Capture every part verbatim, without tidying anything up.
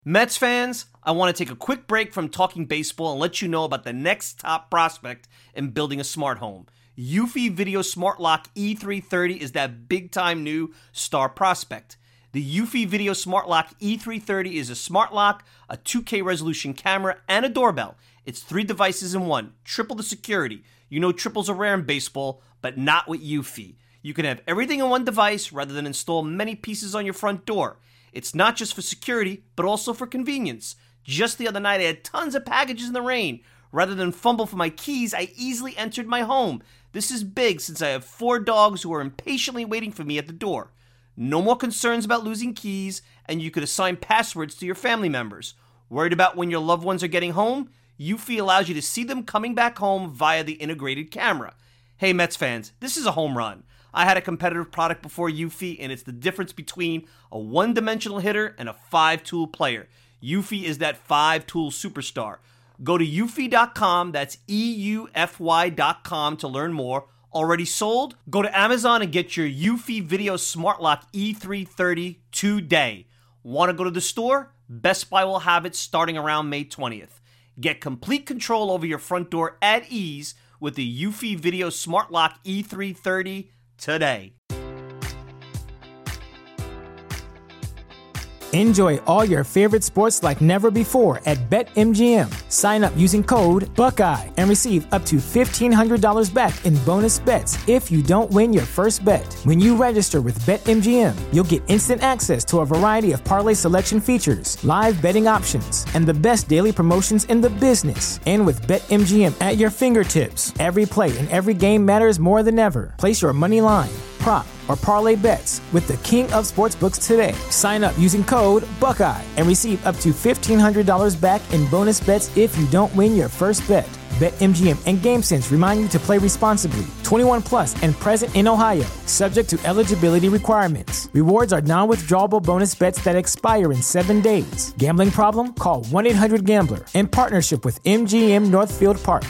Mets fans, I want to take a quick break from talking baseball and let you know about the next top prospect in building a smart home. Eufy Video Smart Lock E three thirty is that big-time new star prospect. The Eufy Video Smart Lock E three thirty is a smart lock, a two K resolution camera, and a doorbell. It's three devices in one, triple the security. You know triples are rare in baseball, but not with Eufy. You can have everything in one device rather than install many pieces on your front door. It's not just for security, but also for convenience. Just the other night, I had tons of packages in the rain. Rather than fumble for my keys, I easily entered my home. This is big since I have four dogs who are impatiently waiting for me at the door. No more concerns about losing keys, and you could assign passwords to your family members. Worried about when your loved ones are getting home? Eufy allows you to see them coming back home via the integrated camera. Hey Mets fans, this is a home run. I had a competitive product before Eufy, and it's the difference between a one-dimensional hitter and a five-tool player. Eufy is that five-tool superstar. Go to eufy dot com, that's E U F Y dot com to learn more. Already sold? Go to Amazon and get your Eufy Video Smart Lock E three thirty today. Want to go to the store? Best Buy will have it starting around May twentieth. Get complete control over your front door at ease with the Eufy Video Smart Lock E three thirty today. Enjoy all your favorite sports like never before at BetMGM. Sign up using code Buckeye and receive up to fifteen hundred dollars back in bonus bets if you don't win your first bet. When you register with BetMGM, you'll get instant access to a variety of parlay selection features, live betting options, and the best daily promotions in the business. And with BetMGM at your fingertips, every play and every game matters more than ever. Place your money line, prop, or parlay bets with the king of sportsbooks today. Sign up using code Buckeye and receive up to fifteen hundred dollars back in bonus bets if you don't win your first bet. BetMGM and GameSense remind you to play responsibly. twenty-one plus and present in Ohio, subject to eligibility requirements. Rewards are non-withdrawable bonus bets that expire in seven days. Gambling problem? Call one eight hundred gambler in partnership with M G M Northfield Park.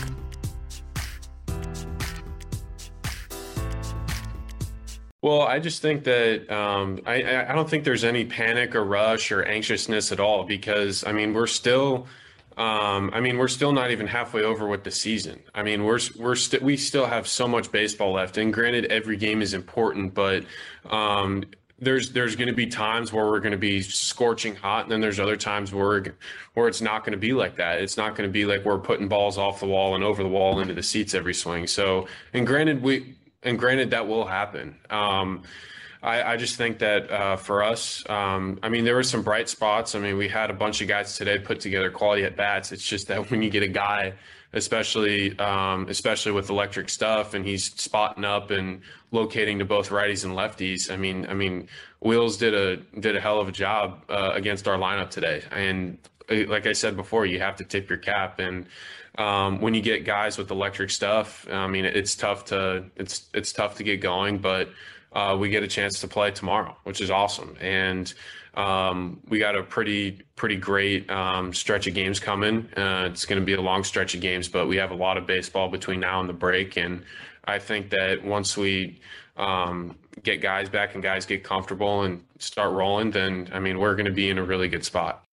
Well, I just think that um, I, I don't think there's any panic or rush or anxiousness at all because, I mean, we're still um, I mean, we're still not even halfway over with the season. I mean, we're we're st- we still have so much baseball left. And granted, every game is important, but um, there's there's going to be times where we're going to be scorching hot, and then there's other times where where it's not going to be like that. It's not going to be like we're putting balls off the wall and over the wall into the seats every swing. So, and granted, we. And granted, that will happen. Um, I, I just think that uh, for us, um, I mean, there were some bright spots. I mean, we had a bunch of guys today put together quality at bats. It's just that when you get a guy, especially um, especially with electric stuff, and he's spotting up and locating to both righties and lefties. I mean, I mean, Wheels did a did a hell of a job uh, against our lineup today. And like I said before, you have to tip your cap. And Um, when you get guys with electric stuff, I mean, it's tough to it's it's tough to get going, but uh, we get a chance to play tomorrow, which is awesome. And um, we got a pretty pretty great um, stretch of games coming. Uh, it's going to be a long stretch of games, but we have a lot of baseball between now and the break. And I think that once we um, get guys back and guys get comfortable and start rolling, then I mean, we're going to be in a really good spot.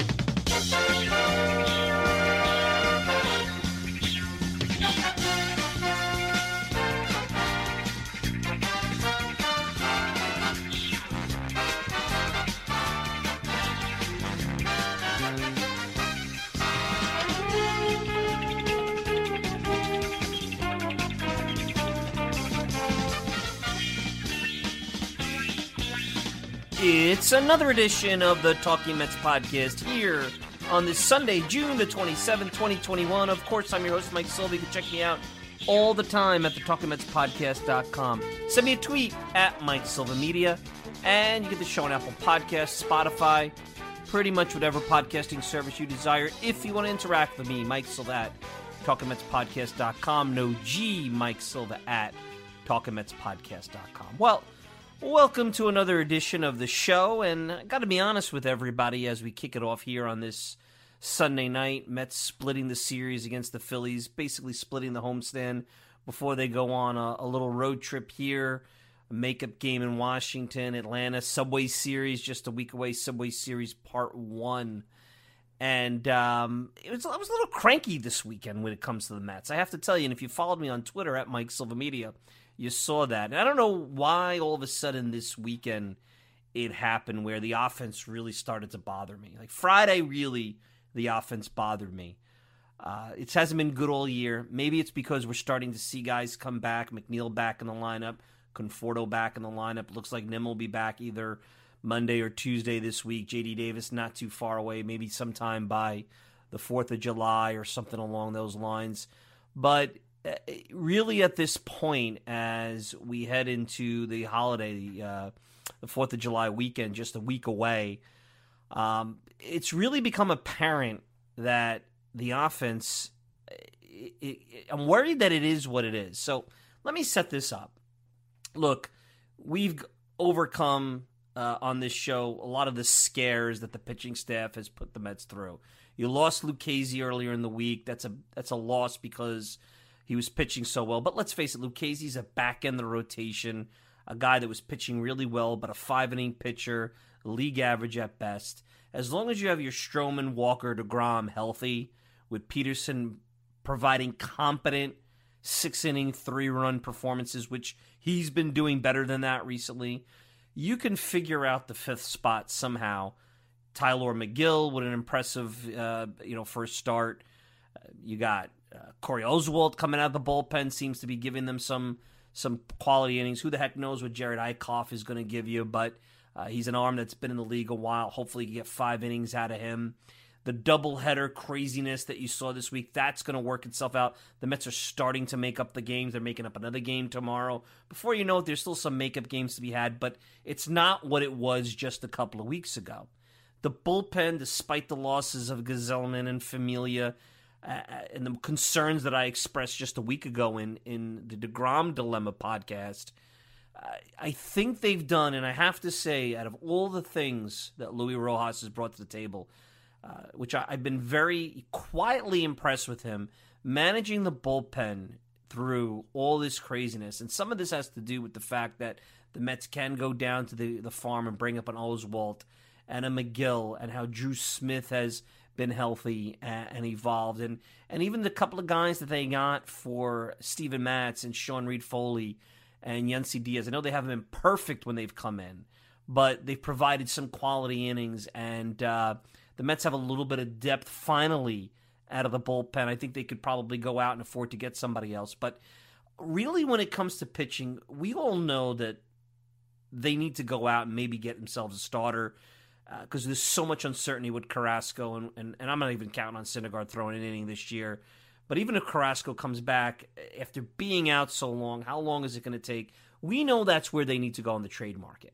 It's another edition of the Talking Mets podcast here on this Sunday, June the twenty-seventh, twenty twenty-one. Of course, I'm your host, Mike Silva. You can check me out all the time at the talking mets podcast dot com. Send me a tweet at Mike Silva Media, and you get the show on Apple Podcasts, Spotify, pretty much whatever podcasting service you desire. If you want to interact with me, Mike Silva at talking mets podcast dot com. No G, Mike Silva at talking mets podcast dot com. Well, welcome to another edition of the show, and I got to be honest with everybody as we kick it off here on this Sunday night. Mets splitting the series against the Phillies, basically splitting the homestand before they go on a, a little road trip here a makeup game in Washington, Atlanta, Subway Series just a week away, Subway Series Part one. And um, it was, I was a little cranky this weekend when it comes to the Mets. I have to tell you, and if you followed me on Twitter at Mike Silva Media, you saw that. And I don't know why all of a sudden this weekend it happened where the offense really started to bother me. Like Friday, really, the offense bothered me. Uh, it hasn't been good all year. Maybe it's because we're starting to see guys come back. McNeil back in the lineup. Conforto back in the lineup. Looks like Nim will be back either Monday or Tuesday this week. J D Davis not too far away, maybe sometime by the fourth of July or something along those lines. But really at this point, as we head into the holiday, uh, the fourth of July weekend, just a week away, um, it's really become apparent that the offense, it, it, I'm worried that it is what it is. So let me set this up. Look, we've overcome uh, on this show a lot of the scares that the pitching staff has put the Mets through. You lost Lucchesi earlier in the week. That's a that's a loss because he was pitching so well. But let's face it, Lucchesi's a back end of the rotation, a guy that was pitching really well, but a five-inning pitcher, league average at best. As long as you have your Stroman, Walker, DeGrom healthy, with Peterson providing competent six-inning, three-run performances, which he's been doing better than that recently, you can figure out the fifth spot somehow. Tyler McGill with an impressive uh, you know, first start. Uh, you got uh, Corey Oswalt coming out of the bullpen, seems to be giving them some some quality innings. Who the heck knows what Jared Eichhoff is going to give you, but uh, he's an arm that's been in the league a while. Hopefully you get five innings out of him. The doubleheader craziness that you saw this week, that's going to work itself out. The Mets are starting to make up the games. They're making up another game tomorrow. Before you know it, there's still some makeup games to be had, but it's not what it was just a couple of weeks ago. The bullpen, despite the losses of Gazelman and Familia, uh, and the concerns that I expressed just a week ago in, in the DeGrom Dilemma podcast, uh, I think they've done, and I have to say, out of all the things that Luis Rojas has brought to the table, Uh, which I, I've been very quietly impressed with him, managing the bullpen through all this craziness. And some of this has to do with the fact that the Mets can go down to the, the farm and bring up an Oswalt and a McGill, and how Drew Smith has been healthy and, and evolved. And, and even the couple of guys that they got for Steven Matz and Sean Reed-Foley and Yancy Diaz. I know they haven't been perfect when they've come in, but they've provided some quality innings, and uh, the Mets have a little bit of depth finally out of the bullpen. I think they could probably go out and afford to get somebody else. But really, when it comes to pitching, we all know that they need to go out and maybe get themselves a starter because uh, there's so much uncertainty with Carrasco, and, and, and I'm not even counting on Syndergaard throwing an inning this year. But even if Carrasco comes back after being out so long, how long is it going to take? We know that's where they need to go in the trade market.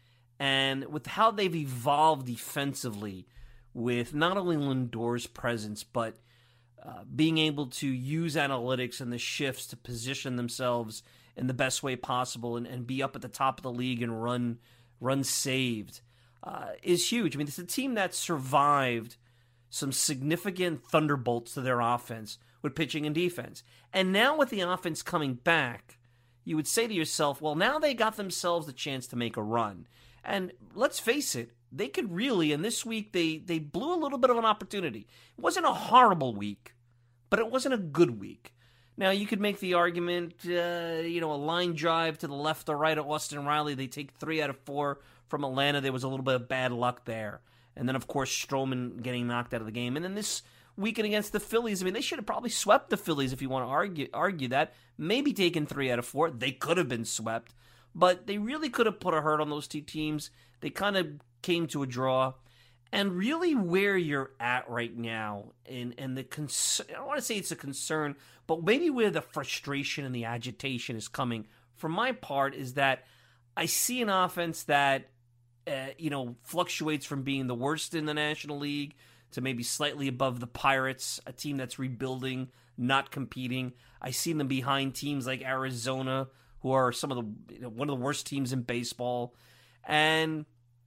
And with how they've evolved defensively, with not only Lindor's presence, but uh, being able to use analytics and the shifts to position themselves in the best way possible and, and be up at the top of the league and run run saved uh, is huge. I mean, it's a team that survived some significant thunderbolts to their offense with pitching and defense. And now with the offense coming back, you would say to yourself, well, now they got themselves the chance to make a run. And let's face it, they could really, and this week they, they blew a little bit of an opportunity. It wasn't a horrible week, but it wasn't a good week. Now, you could make the argument, uh, you know, a line drive to the left or right of Austin Riley. They take three out of four from Atlanta. There was a little bit of bad luck there. And then, of course, Stroman getting knocked out of the game. And then this weekend against the Phillies, I mean, they should have probably swept the Phillies if you want to argue argue that. Maybe taken three out of four. They could have been swept. But they really could have put a hurt on those two teams. They kind of came to a draw. And really where you're at right now, and, and the concern, I don't want to say it's a concern, but maybe where the frustration and the agitation is coming, for my part, is that I see an offense that, uh, you know, fluctuates from being the worst in the National League to maybe slightly above the Pirates, a team that's rebuilding, not competing. I see them behind teams like Arizona, who are some of the, you know, one of the worst teams in baseball. And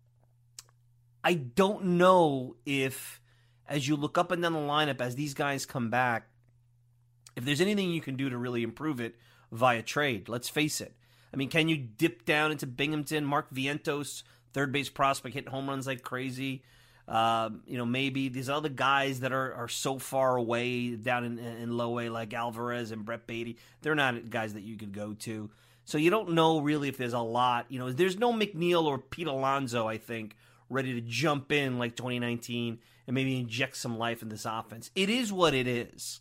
I don't know if, as you look up and down the lineup, as these guys come back, if there's anything you can do to really improve it via trade. Let's face it. I mean, can you dip down into Binghamton? Mark Vientos, third base prospect, hitting home runs like crazy. Um, you know, maybe these other guys that are, are so far away down in, in low A, like Alvarez and Brett Beatty, they're not guys that you could go to. So you don't know really if there's a lot. You know, there's no McNeil or Pete Alonso, I think, ready to jump in like twenty nineteen and maybe inject some life in this offense. It is what it is.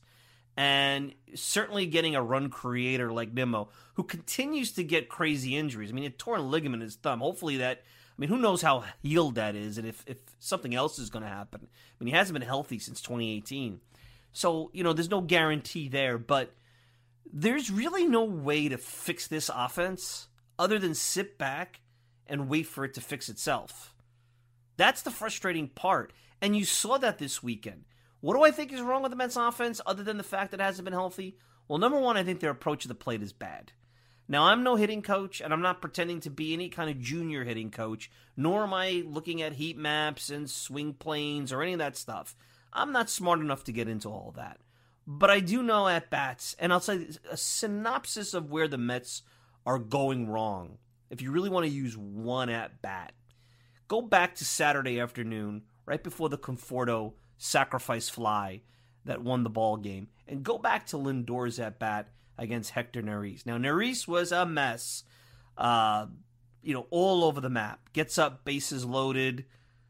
And certainly getting a run creator like Nimmo, who continues to get crazy injuries. I mean, a torn ligament in his thumb. Hopefully that, I mean, who knows how healed that is and if, if something else is going to happen. I mean, he hasn't been healthy since twenty eighteen. So, you know, there's no guarantee there. But there's really no way to fix this offense other than sit back and wait for it to fix itself. That's the frustrating part. And you saw that this weekend. What do I think is wrong with the Mets offense other than the fact that it hasn't been healthy? Well, number one, I think their approach to the plate is bad. Now, I'm no hitting coach, and I'm not pretending to be any kind of junior hitting coach, nor am I looking at heat maps and swing planes or any of that stuff. I'm not smart enough to get into all of that. But I do know at bats, and I'll say a synopsis of where the Mets are going wrong. If you really want to use one at bat, go back to Saturday afternoon, right before the Conforto sacrifice fly that won the ball game, and go back to Lindor's at bat against Hector Neris. Now, Neris was a mess, uh, you know, all over the map. Gets up, bases loaded,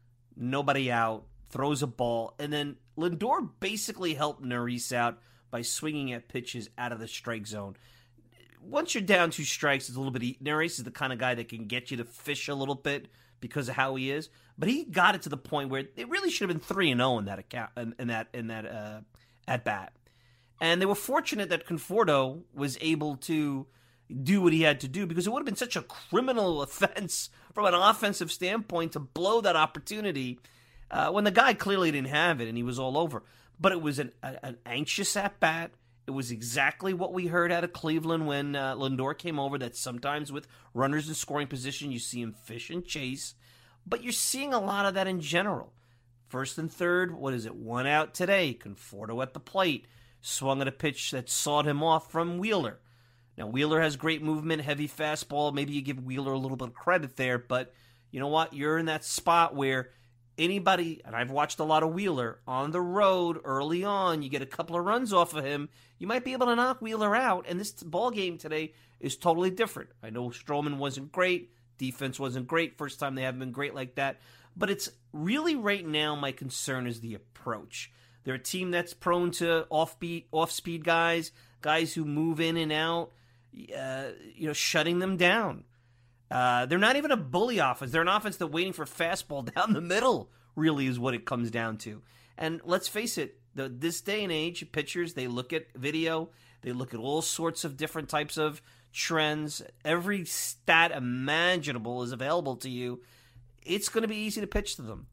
nobody out, throws a ball, and then Lindor basically helped Neris out by swinging at pitches out of the strike zone. Once you're down two strikes, it's a little bit. Neris is the kind of guy that can get you to fish a little bit because of how he is, but he got it to the point where it really should have been three and zero in that account, in that in that uh, at bat. And they were fortunate that Conforto was able to do what he had to do, because it would have been such a criminal offense from an offensive standpoint to blow that opportunity uh, when the guy clearly didn't have it and he was all over. But it was an, a, an anxious at-bat. It was exactly what we heard out of Cleveland when uh, Lindor came over, that sometimes with runners in scoring position, you see him fish and chase. But you're seeing a lot of that in general. First and third, what is it, one out today. Conforto at the plate. Swung at a pitch that sawed him off from Wheeler. Now, Wheeler has great movement, heavy fastball. Maybe you give Wheeler a little bit of credit there, but you know what? You're in that spot where anybody, and I've watched a lot of Wheeler, on the road early on, you get a couple of runs off of him, you might be able to knock Wheeler out, and this ball game today is totally different. I know Stroman wasn't great, defense wasn't great, first time they haven't been great like that, but it's really right now my concern is the approach. They're a team that's prone to offbeat, off-speed guys, guys who move in and out, uh, you know, shutting them down. Uh, they're not even a bully offense. They're an offense that's waiting for fastball down the middle, really is what it comes down to. And let's face it, the, this day and age, pitchers, they look at video, they look at all sorts of different types of trends. Every stat imaginable is available to you. It's going to be easy to pitch to them.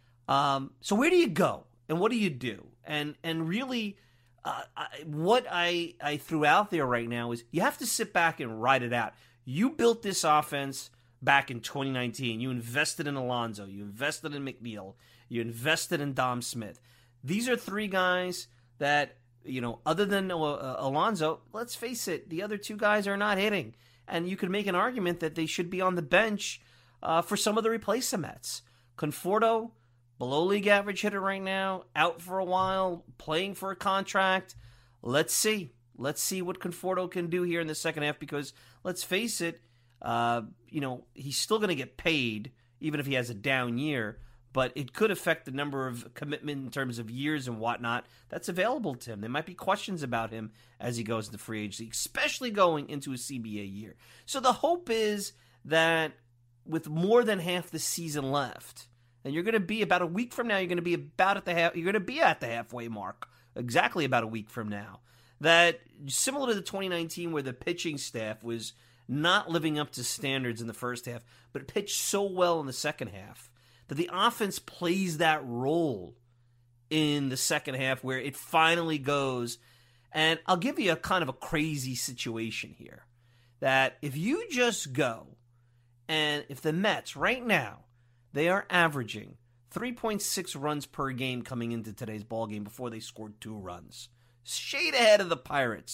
Um, so where do you go? And what do you do? And and really, uh, I, what I, I threw out there right now is you have to sit back and ride it out. You built this offense back in twenty nineteen. You invested in Alonso. You invested in McNeil. You invested in Dom Smith. These are three guys that, you know, other than uh, Alonso, let's face it, the other two guys are not hitting. And you could make an argument that they should be on the bench uh, for some of the replacements. Conforto, below league average hitter right now, out for a while, playing for a contract. Let's see. Let's see what Conforto can do here in the second half, because let's face it, uh, you know, he's still going to get paid even if he has a down year, but it could affect the number of commitment in terms of years and whatnot that's available to him. There might be questions about him as he goes into free agency, especially going into a C B A year. So the hope is that with more than half the season left, and you're going to be about a week from now, you're going to be about at the half, you're going to be at the halfway mark, exactly about a week from now. That similar to the twenty nineteen where the pitching staff was not living up to standards in the first half, but pitched so well in the second half, that the offense plays that role in the second half where it finally goes. And I'll give you a kind of a crazy situation here, that if you just go, and if the Mets right now, they are averaging three point six runs per game coming into today's ballgame before they scored two runs. Shade ahead of the Pirates.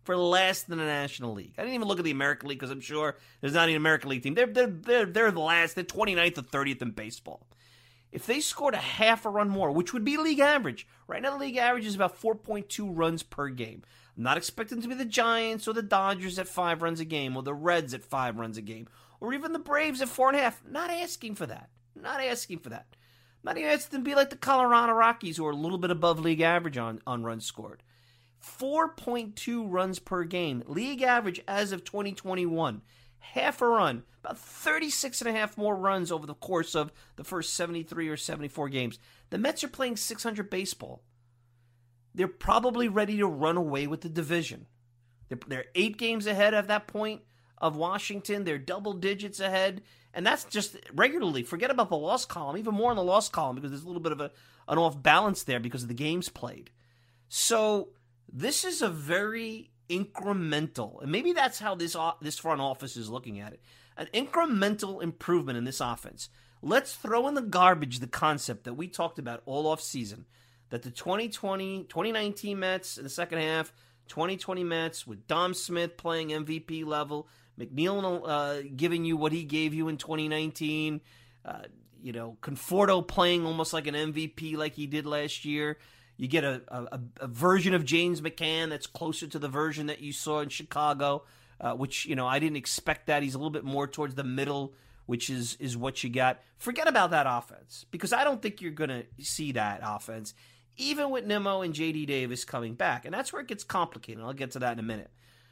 for last in the National League. I didn't even look at the American League because I'm sure there's not an American League team. They're, they're, they're, they're the last. They're twenty-ninth or thirtieth in baseball. If they scored a half a run more, which would be league average, right now the league average is about four point two runs per game. I'm not expecting to be the Giants or the Dodgers at five runs a game or the Reds at five runs a game or even the Braves at four and a half. Not asking for that. Not asking for that. Not even asking to be like the Colorado Rockies who are a little bit above league average on, on runs scored. four point two runs per game. League average as of twenty twenty-one. Half a run. About thirty-six and a half more runs over the course of the first seventy-three or seventy-four games. The Mets are playing six hundred baseball. They're probably ready to run away with the division. They're, they're eight games ahead at that point of Washington. They're double digits ahead. And that's just regularly. Forget about the loss column. Even more in the loss column because there's a little bit of a, an off balance there because of the games played. So this is a very incremental, and maybe that's how this this front office is looking at it, an incremental improvement in this offense. Let's throw in the garbage the concept that we talked about all off season, that the twenty twenty, twenty nineteen Mets in the second half, twenty twenty Mets with Dom Smith playing M V P level, McNeil uh, giving you what he gave you in twenty nineteen, uh, you know, Conforto playing almost like an M V P like he did last year. You get a, a, a version of James McCann that's closer to the version that you saw in Chicago, uh, which, you know, I didn't expect that. He's a little bit more towards the middle, which is, is what you got. Forget about that offense, because I don't think you're going to see that offense, even with Nimmo and J D Davis coming back. And that's where it gets complicated. I'll get to that in a minute.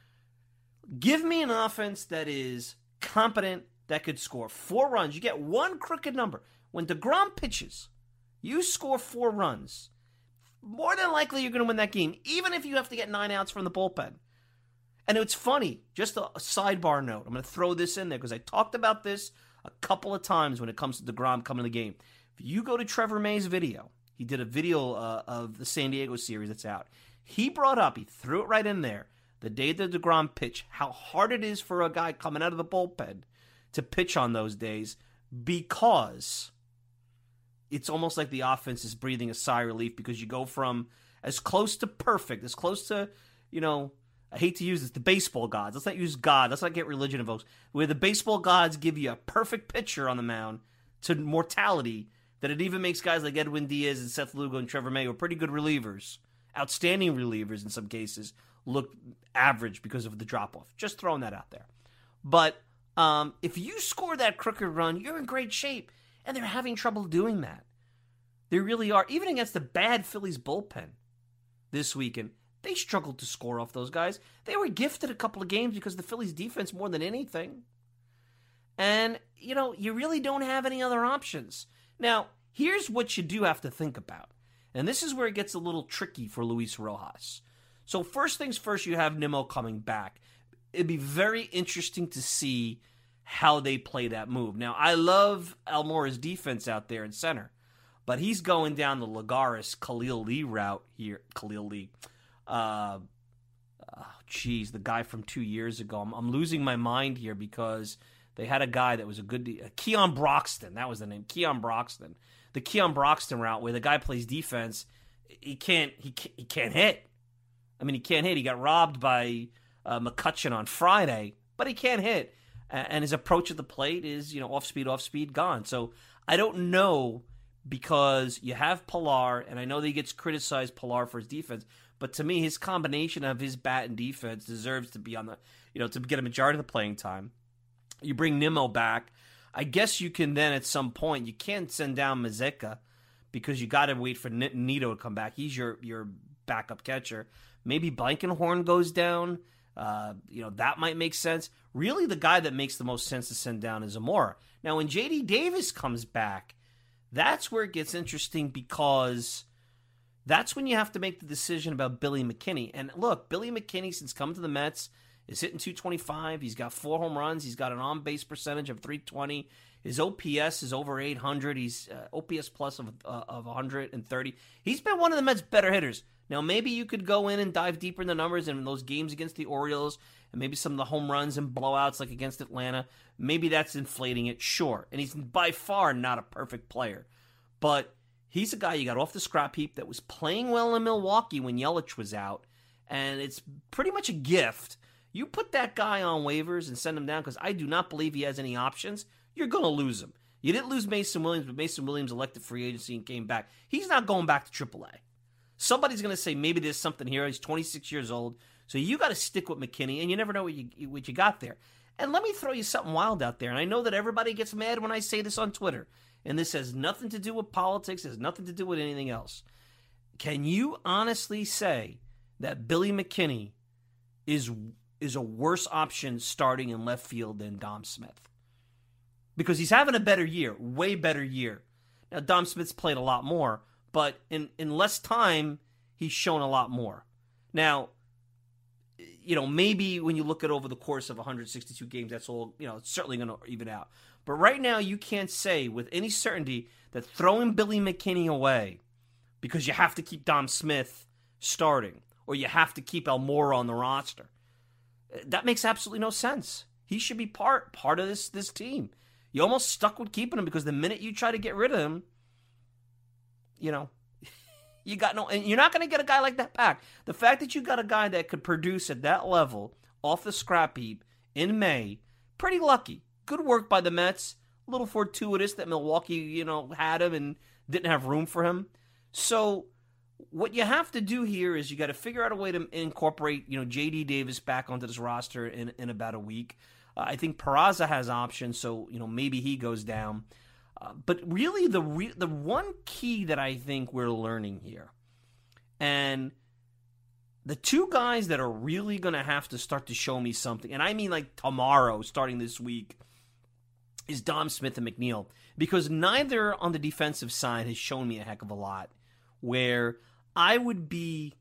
Give me an offense that is competent, that could score four runs. You get one crooked number. When DeGrom pitches, you score four runs. More than likely you're going to win that game, even if you have to get nine outs from the bullpen. And it's funny, just a, a sidebar note. I'm going to throw this in there because I talked about this a couple of times when it comes to DeGrom coming to the game. If you go to Trevor May's video, he did a video uh, of the San Diego series that's out. He brought up, he threw it right in there, the day that DeGrom pitched, how hard it is for a guy coming out of the bullpen to pitch on those days because it's almost like the offense is breathing a sigh of relief because you go from as close to perfect, as close to, you know, I hate to use this, the baseball gods. Let's not use God. Let's not get religion involved. Where the baseball gods give you a perfect pitcher on the mound to mortality, that it even makes guys like Edwin Diaz and Seth Lugo and Trevor May, who are pretty good relievers, outstanding relievers in some cases, look average because of the drop-off. Just throwing that out there. But um, if you score that crooked run, you're in great shape. And they're having trouble doing that. They really are. Even against the bad Phillies bullpen this weekend, they struggled to score off those guys. They were gifted a couple of games because of the Phillies defense more than anything. And, you know, you really don't have any other options. Now, here's what you do have to think about. And this is where it gets a little tricky for Luis Rojas. So first things first, you have Nimmo coming back. It'd be very interesting to see how they play that move. Now, I love Almora's defense out there in center, but he's going down the Lagares Khalil Lee route here. Khalil Lee. Uh, oh, geez, the guy from two years ago. I'm, I'm losing my mind here because they had a guy that was a good... Uh, Keon Broxton. That was the name. Keon Broxton. The Keon Broxton route where the guy plays defense. He can't, he can't, he can't hit. I mean, he can't hit. He got robbed by uh, McCutcheon on Friday, but he can't hit. And his approach at the plate is, you know, off speed, off speed, gone. So I don't know, because you have Pilar, and I know that he gets criticized, Pilar, for his defense. But to me, his combination of his bat and defense deserves to be on the, you know, to get a majority of the playing time. You bring Nimmo back. I guess you can then at some point, you can't send down Mazeka because you got to wait for Nito to come back. He's your, your backup catcher. Maybe Blankenhorn goes down. Uh, you know, that might make sense. Really, the guy that makes the most sense to send down is Zamora. Now, when J D Davis comes back, that's where it gets interesting because that's when you have to make the decision about Billy McKinney. And look, Billy McKinney, since coming to the Mets, is hitting two twenty-five. He's got four home runs. He's got an on-base percentage of three twenty. His O P S is over eight hundred. He's uh, O P S plus of, uh, of one hundred thirty. He's been one of the Mets' better hitters. Now, maybe you could go in and dive deeper in the numbers in those games against the Orioles and maybe some of the home runs and blowouts like against Atlanta. Maybe that's inflating it, sure. And he's by far not a perfect player. But he's a guy you got off the scrap heap that was playing well in Milwaukee when Yelich was out. and it's pretty much a gift. You put that guy on waivers and send him down because I do not believe he has any options. You're going to lose him. You didn't lose Mason Williams, but Mason Williams elected free agency and came back. He's not going back to triple A. Somebody's going to say maybe there's something here. He's twenty-six years old. So you got to stick with McKinney, and you never know what you, what you got there. And let me throw you something wild out there. And I know that everybody gets mad when I say this on Twitter. And this has nothing to do with politics. It has nothing to do with anything else. Can you honestly say that Billy McKinney is is a worse option starting in left field than Dom Smith? Because he's having a better year, way better year. Now, Dom Smith's played a lot more, but in, in less time, he's shown a lot more. Now, you know, maybe when you look at over the course of one hundred sixty-two games, that's all, you know, it's certainly going to even out. But right now, you can't say with any certainty that throwing Billy McKinney away because you have to keep Dom Smith starting or you have to keep Almora on the roster, that makes absolutely no sense. He should be part part of this this team. You almost stuck with keeping him because the minute you try to get rid of him, you know, you got no, and you're not going to get a guy like that back. The fact that you got a guy that could produce at that level off the scrap heap in May, pretty lucky. Good work by the Mets. A little fortuitous that Milwaukee, you know, had him and didn't have room for him. So what you have to do here is you got to figure out a way to incorporate, you know, J D Davis back onto this roster in, in about a week. Uh, I think Peraza has options, so, you know, maybe he goes down. Uh, but really, the re- the one key that I think we're learning here, and the two guys that are really going to have to start to show me something, and I mean like tomorrow, starting this week, is Dom Smith and McNeil. Because neither on the defensive side has shown me a heck of a lot, where I would be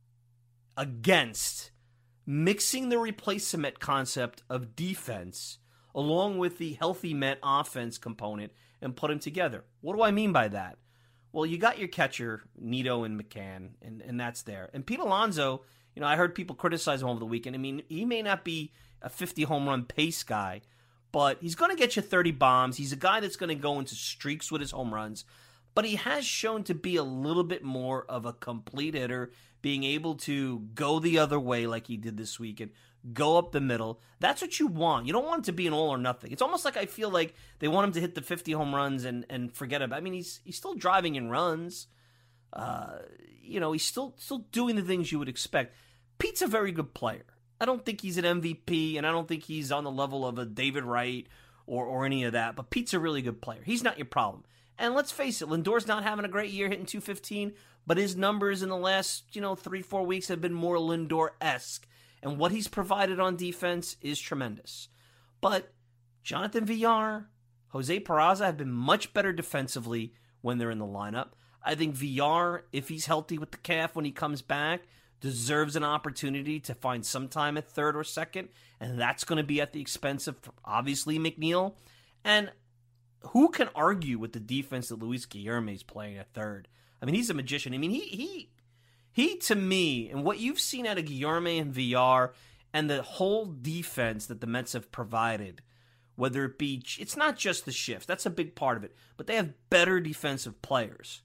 against mixing the replacement concept of defense along with the healthy Met offense component and put them together. What do I mean by that? Well, you got your catcher, Nito and McCann, and, and that's there. And Pete Alonso, you know, I heard people criticize him over the weekend. I mean, he may not be a fifty home run pace guy, but he's going to get you thirty bombs. He's a guy that's going to go into streaks with his home runs. But he has shown to be a little bit more of a complete hitter, being able to go the other way like he did this weekend, go up the middle. That's what you want. You don't want it to be an all or nothing. It's almost like I feel like they want him to hit the fifty home runs and, and forget about it. I mean, he's he's still driving in runs. Uh, you know, he's still still doing the things you would expect. Pete's a very good player. I don't think he's an M V P, and I don't think he's on the level of a David Wright or, or any of that. But Pete's a really good player. He's not your problem. And let's face it, Lindor's not having a great year hitting two fifteen, but his numbers in the last, you know, three, four weeks have been more Lindor-esque. And what he's provided on defense is tremendous. But Jonathan Villar, Jose Peraza have been much better defensively when they're in the lineup. I think Villar, if he's healthy with the calf when he comes back, deserves an opportunity to find some time at third or second. And that's going to be at the expense of, obviously, McNeil. And who can argue with the defense that Luis Guillorme is playing at third? I mean, he's a magician. I mean, he he he to me, and what you've seen out of Guillorme and Villar and the whole defense that the Mets have provided, whether it be, it's not just the shifts. That's a big part of it. But they have better defensive players.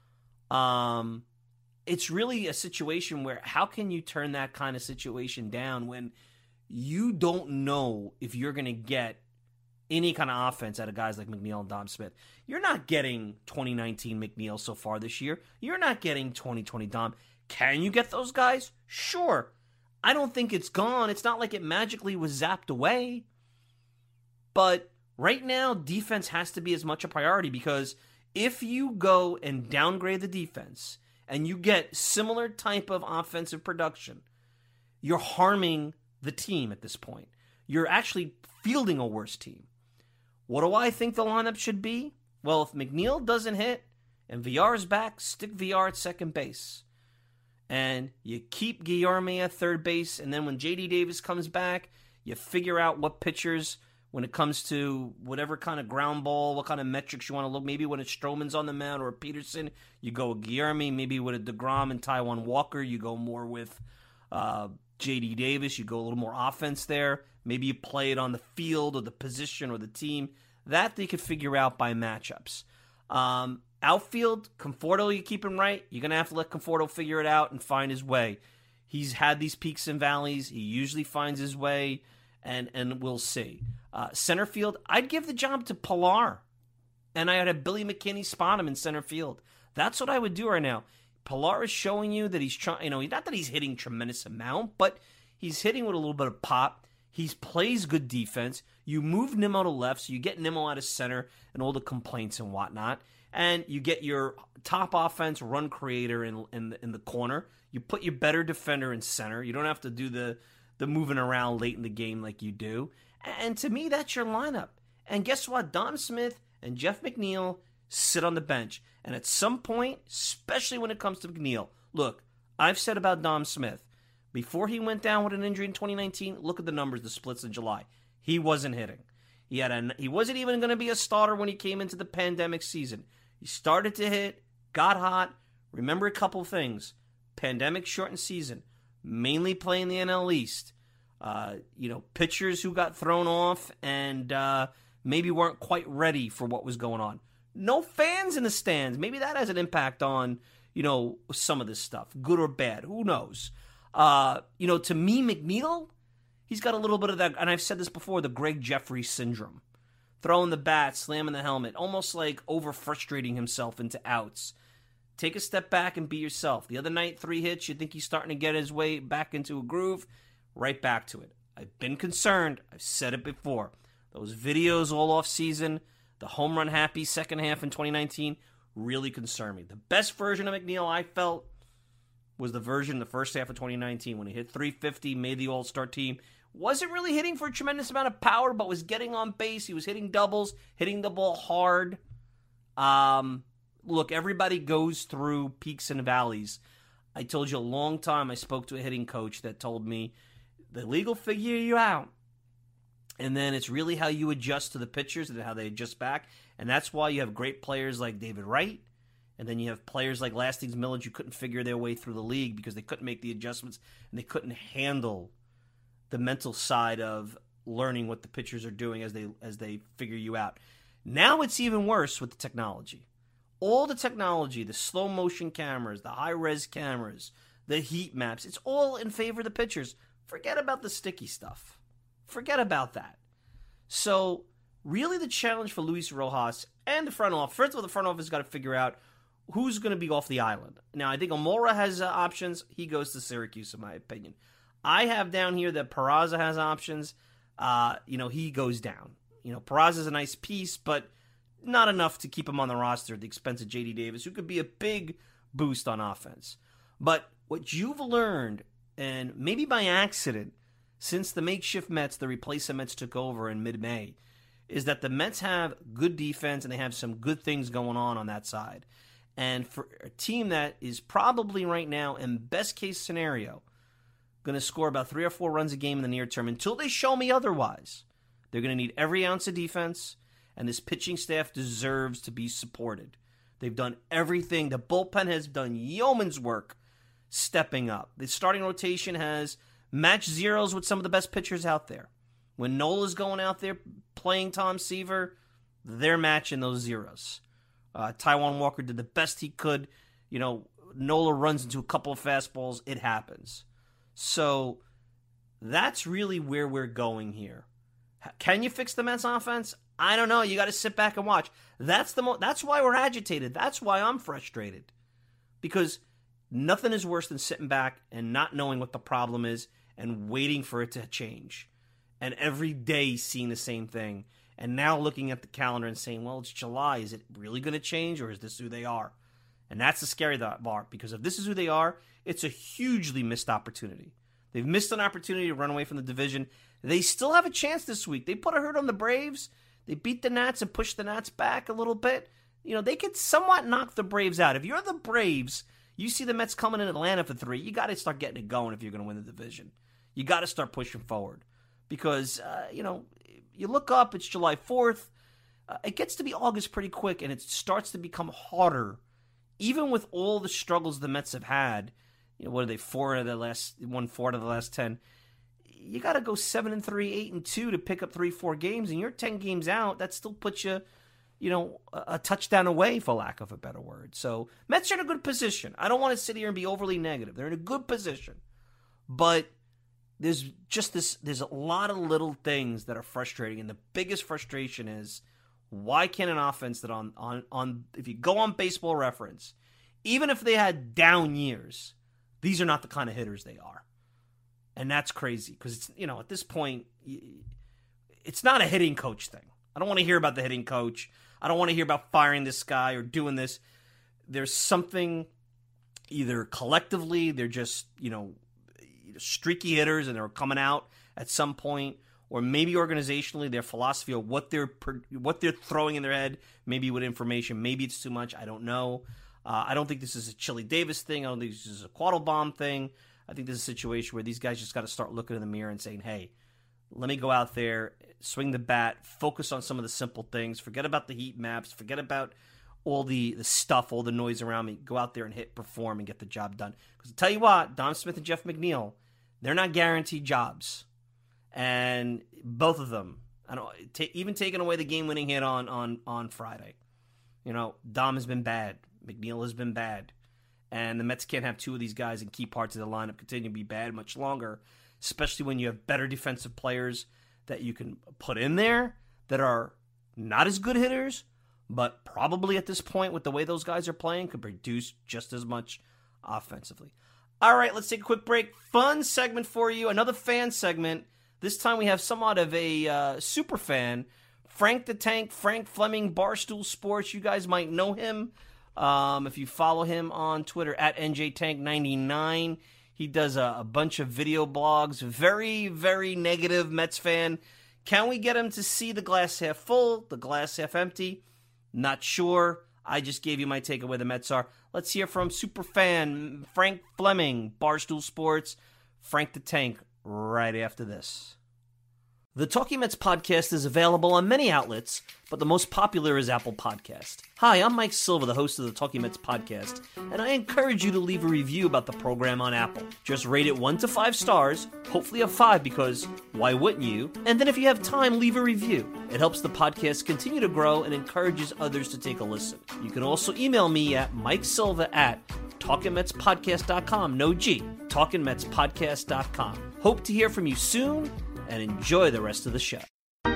Um, it's really a situation where how can you turn that kind of situation down when you don't know if you're going to get any kind of offense out of guys like McNeil and Dom Smith? You're not getting twenty nineteen McNeil so far this year. You're not getting twenty twenty Dom. Can you get those guys? Sure. I don't think it's gone. It's not like it magically was zapped away. But right now, defense has to be as much a priority, because if you go and downgrade the defense and you get similar type of offensive production, you're harming the team at this point. You're actually fielding a worse team. What do I think the lineup should be? Well, if McNeil doesn't hit and Villar is back, stick Villar at second base. And you keep Guillorme at third base, and then when J D Davis comes back, you figure out what pitchers, when it comes to whatever kind of ground ball, what kind of metrics you want to look. Maybe when a Stroman's on the mound or a Peterson, you go with Guillorme. Maybe with a DeGrom and Taijuan Walker, you go more with uh, J D Davis. You go a little more offense there. Maybe you play it on the field or the position or the team. That they could figure out by matchups. Um, outfield, Conforto, you keep him right. You're going to have to let Conforto figure it out and find his way. He's had these peaks and valleys. He usually finds his way, and and we'll see. Uh, center field, I'd give the job to Pilar, and I'd have Billy McKinney spot him in center field. That's what I would do right now. Pilar is showing you that he's trying, you know, not that he's hitting tremendous amount, but he's hitting with a little bit of pop. He plays good defense. You move Nimmo to left, so you get Nimmo out of center and all the complaints and whatnot. And you get your top offense run creator in in the, in the corner. You put your better defender in center. You don't have to do the, the moving around late in the game like you do. And to me, that's your lineup. And guess what? Dom Smith and Jeff McNeil sit on the bench. And at some point, especially when it comes to McNeil, look, I've said about Dom Smith, before he went down with an injury in twenty nineteen, look at the numbers, the splits in July. He wasn't hitting. He had a, he wasn't even going to be a starter when he came into the pandemic season. He started to hit, got hot. Remember a couple things. Pandemic shortened season, mainly playing the N L East. Uh, you know, pitchers who got thrown off and uh, maybe weren't quite ready for what was going on. No fans in the stands. Maybe that has an impact on, you know, some of this stuff, good or bad. Who knows? Uh, you know, to me, McNeil, he's got a little bit of that, and I've said this before, the Greg Jeffries syndrome. Throwing the bat, slamming the helmet, almost like over-frustrating himself into outs. Take a step back and be yourself. The other night, three hits, you think he's starting to get his way back into a groove, right back to it. I've been concerned. I've said it before. Those videos all off season, the home run happy second half in twenty nineteen, really concern me. The best version of McNeil I felt was the version in the first half of twenty nineteen when he hit three fifty, made the All-Star team. Wasn't really hitting for a tremendous amount of power, but was getting on base. He was hitting doubles, hitting the ball hard. Um, look, everybody goes through peaks and valleys. I told you a long time I spoke to a hitting coach that told me the league will figure you out. And then it's really how you adjust to the pitchers and how they adjust back. And that's why you have great players like David Wright. And then you have players like Lastings Millage who couldn't figure their way through the league because they couldn't make the adjustments and they couldn't handle the mental side of learning what the pitchers are doing as they as they figure you out. Now it's even worse with the technology. All the technology, the slow motion cameras, the high res cameras, the heat maps, it's all in favor of the pitchers. Forget about the sticky stuff. Forget about that. So really the challenge for Luis Rojas and the front office, first of all, the front office has got to figure out who's going to be off the island. Now, I think Amora has uh, options. He goes to Syracuse, in my opinion. I have down here that Peraza has options. Uh, you know, he goes down. You know, Peraza's a nice piece, but not enough to keep him on the roster at the expense of J D Davis, who could be a big boost on offense. But what you've learned, and maybe by accident, since the makeshift Mets, the replacement Mets took over in mid-May, is that the Mets have good defense and they have some good things going on on that side. And for a team that is probably right now, in best case scenario, going to score about three or four runs a game in the near term until they show me otherwise, they're going to need every ounce of defense, and this pitching staff deserves to be supported. They've done everything. The bullpen has done yeoman's work stepping up. The starting rotation has matched zeros with some of the best pitchers out there. When Nola's going out there playing Tom Seaver, they're matching those zeros. Uh, Taijuan Walker did the best he could. You know, Nola runs into a couple of fastballs. It happens. So that's really where we're going here. Can you fix the Mets offense? I don't know. You got to sit back and watch. That's the mo- That's why we're agitated. That's why I'm frustrated. Because nothing is worse than sitting back and not knowing what the problem is and waiting for it to change. And every day seeing the same thing. And now looking at the calendar and saying, well, it's July. Is it really going to change, or is this who they are? And that's the scary part, because if this is who they are, it's a hugely missed opportunity. They've missed an opportunity to run away from the division. They still have a chance this week. They put a hurt on the Braves. They beat the Nats and pushed the Nats back a little bit. You know, they could somewhat knock the Braves out. If you're the Braves, you see the Mets coming in Atlanta for three, you got to start getting it going if you're going to win the division. You got to start pushing forward. Because, uh, you know, you look up, it's July fourth. Uh, it gets to be August pretty quick, and it starts to become harder. Even with all the struggles the Mets have had, you know, what are they, four of the last, one four out of the last ten. You got to go seven and three, eight and two to pick up three, four games, and you're ten games out. That still puts you, you know, a, a touchdown away, for lack of a better word. So Mets are in a good position. I don't want to sit here and be overly negative. They're in a good position. But there's just this, there's a lot of little things that are frustrating. And the biggest frustration is, why can't an offense that on, on, on if you go on Baseball Reference, even if they had down years, these are not the kind of hitters they are. And that's crazy because, it's you know, at this point, it's not a hitting coach thing. I don't want to hear about the hitting coach. I don't want to hear about firing this guy or doing this. There's something either collectively, they're just, you know, streaky hitters and they're coming out at some point, or maybe organizationally their philosophy of what they're what they're throwing in their head, maybe with information, maybe it's too much. I don't know. Uh, I don't think this is a Chili Davis thing. I don't think this is a Quattlebaum thing. I think this is a situation where these guys just got to start looking in the mirror and saying, hey, let me go out there, swing the bat, focus on some of the simple things, forget about the heat maps, forget about all the, the stuff, all the noise around me, go out there and hit, perform, and get the job done. Because I'll tell you what, Dom Smith and Jeff McNeil, they're not guaranteed jobs. And both of them, I don't t- even taking away the game-winning hit on, on, on Friday. You know, Dom has been bad. McNeil has been bad. And the Mets can't have two of these guys in key parts of the lineup continue to be bad much longer, especially when you have better defensive players that you can put in there that are not as good hitters, but probably at this point with the way those guys are playing could produce just as much offensively. All right, let's take a quick break. Fun segment for you, another fan segment. This time we have somewhat of a uh, super fan, Frank the Tank, Frank Fleming, Barstool Sports. You guys might know him. Um, if you follow him on Twitter at N J Tank ninety-nine, he does a, a bunch of video blogs. Very, very negative Mets fan. Can we get him to see the glass half full, the glass half empty? Not sure. I just gave you my take of where the Mets are. Let's hear from super fan Frank Fleming, Barstool Sports, Frank the Tank, right after this. The Talking Mets podcast is available on many outlets, but the most popular is Apple Podcast. Hi, I'm Mike Silva, the host of the Talking Mets podcast, and I encourage you to leave a review about the program on Apple. Just rate it one to five stars, hopefully a five because why wouldn't you? And then if you have time, leave a review. It helps the podcast continue to grow and encourages others to take a listen. You can also email me at mikesilva at talking mets podcast dot com. No G, talking mets podcast dot com. Hope to hear from you soon, and enjoy the rest of the show.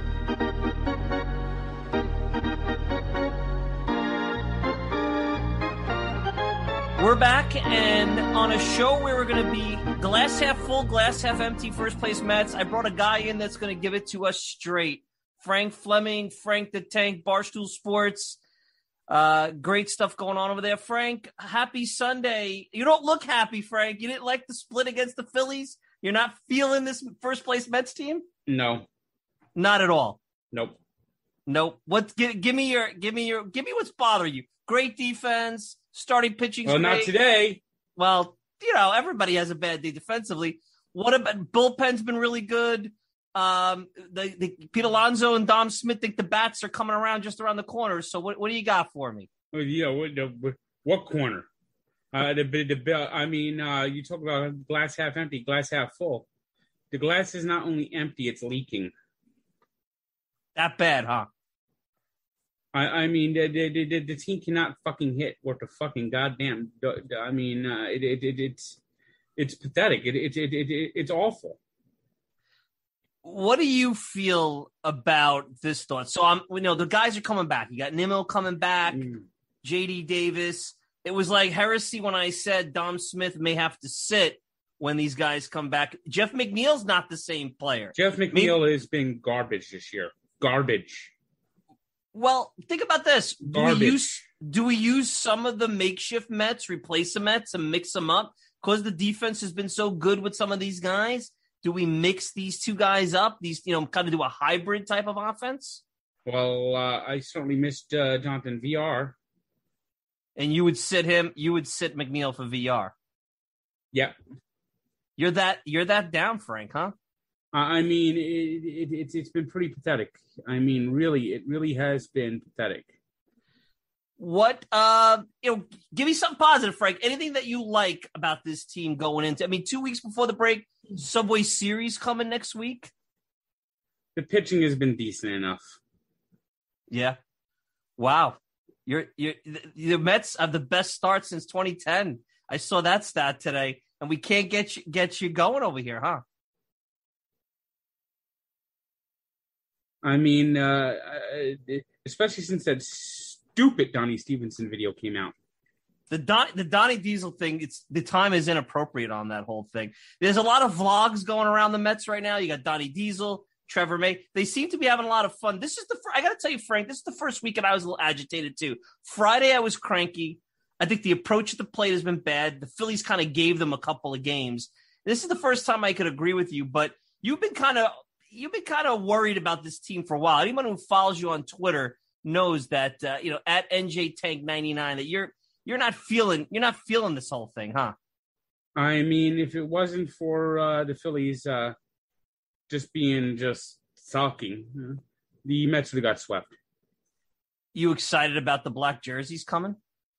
We're back, and on a show where we're going to be glass half full, glass half empty, first place Mets, I brought a guy in that's going to give it to us straight. Frank Fleming, Frank the Tank, Barstool Sports. Uh, great stuff going on over there. Frank, happy Sunday. You don't look happy, Frank. You didn't like the split against the Phillies? You're not feeling this first place Mets team? No. Not at all. Nope. Nope. What? Give, give me your. Give me your. Give me what's bothering you. Great defense. Starting pitching. Well, great. not today. Well, you know everybody has a bad day defensively. What about bullpen's been really good? Um, the, the Pete Alonso and Dom Smith think the bats are coming around just around the corner. So what? What do you got for me? Well, yeah. What? The, what corner? Uh, the, the, the, I mean, uh, you talk about glass half empty, glass half full. The glass is not only empty, it's leaking. That bad, huh? I, I mean, the, the, the, the team cannot fucking hit worth a fucking goddamn. I mean, uh, it, it, it, it's it's pathetic. It, it, it, it, it's awful. What do you feel about this thought? So, I'm, you know, the guys are coming back. You got Nimmo coming back, mm. J D Davis. It was like heresy when I said Dom Smith may have to sit when these guys come back. Jeff McNeil's not the same player. Jeff McNeil Maybe, has been garbage this year. Garbage. Well, think about this. Do garbage. we use do we use some of the makeshift Mets, replace the Mets, and mix them up? Because the defense has been so good with some of these guys, do we mix these two guys up? These, you know, kind of do a hybrid type of offense? Well, uh, I certainly missed uh, Jonathan V R. And you would sit him, you would sit McNeil for V R. Yeah. You're that, you're that down, Frank, huh? I mean, it, it, it's it's been pretty pathetic. I mean, really, it really has been pathetic. What, uh, you know, give me something positive, Frank. Anything that you like about this team going into, I mean, two weeks before the break, Subway Series coming next week. The pitching has been decent enough. Yeah. Wow. You're, you're, the Mets have the best start since twenty ten. I saw that stat today. and we can't get you, get you going over here, huh? I mean, uh, especially since that stupid Donnie Stevenson video came out. The Don, the Donnie Diesel thing, it's the time is inappropriate on that whole thing. There's a lot of vlogs going around the Mets right now. You got Donnie Diesel, Trevor May. They seem to be having a lot of fun. This is the I got to tell you, Frank, this is the first weekend I was a little agitated too. Friday I was cranky. I think the approach at the plate has been bad. The Phillies kind of gave them a couple of games. This is the first time I could agree with you, but you've been kind of you've been kind of worried about this team for a while. Anyone who follows you on Twitter knows that uh, you know at N J Tank ninety-nine that you're you're not feeling you're not feeling this whole thing, huh? I mean, if it wasn't for uh, the Phillies uh, just being just sulking, the Mets would have got swept. You excited about the black jerseys coming?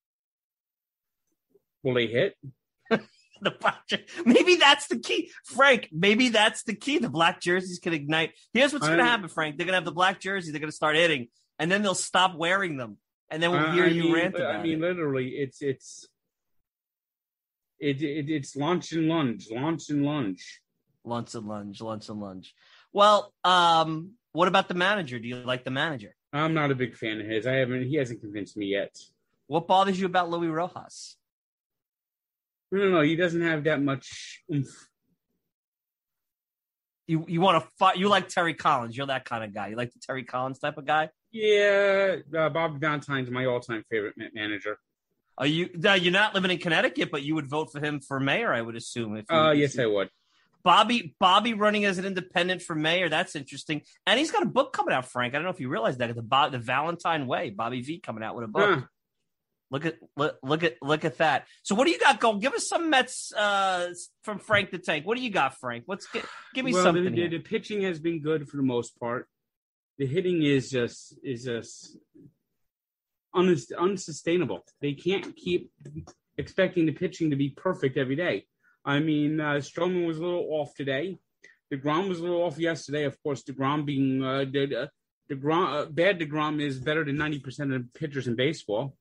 Will they hit? The black jer- maybe that's the key, Frank. Maybe that's the key. The black jerseys can ignite. Here's what's going to happen, Frank. They're going to have the black jerseys. They're going to start hitting, and then they'll stop wearing them, and then we'll hear I you mean, rant about I mean, it. literally, it's it's it, it it's launch and lunge, launch and lunge, lunch and lunge, lunch and lunge. Well, um, what about the manager? Do you like the manager? I'm not a big fan of his. I haven't. He hasn't convinced me yet. What bothers you about Luis Rojas? I don't know. He doesn't have that much oomph. You you want to fight? You like Terry Collins? You're that kind of guy. You like the Terry Collins type of guy? Yeah, uh, Bob Valentine's my all-time favorite manager. Are you? Now you're not living in Connecticut, but you would vote for him for mayor, I would assume. If you, uh, if yes, you, I would. Bobby Bobby running as an independent for mayor. That's interesting. And he's got a book coming out, Frank. I don't know if you realize that. The Bob, the Valentine Way. Bobby V coming out with a book. Huh. Look at look, look at look at that. So what do you got going? Give us some Mets uh, from Frank the Tank. What do you got, Frank? Let's get give me well, something. The, the, here. the pitching has been good for the most part. The hitting is just is just un, unsustainable. They can't keep expecting the pitching to be perfect every day. I mean, uh, Stroman was a little off today. DeGrom was a little off yesterday. Of course, DeGrom being uh, the, DeGrom, uh, bad DeGrom is better than ninety percent of pitchers in baseball.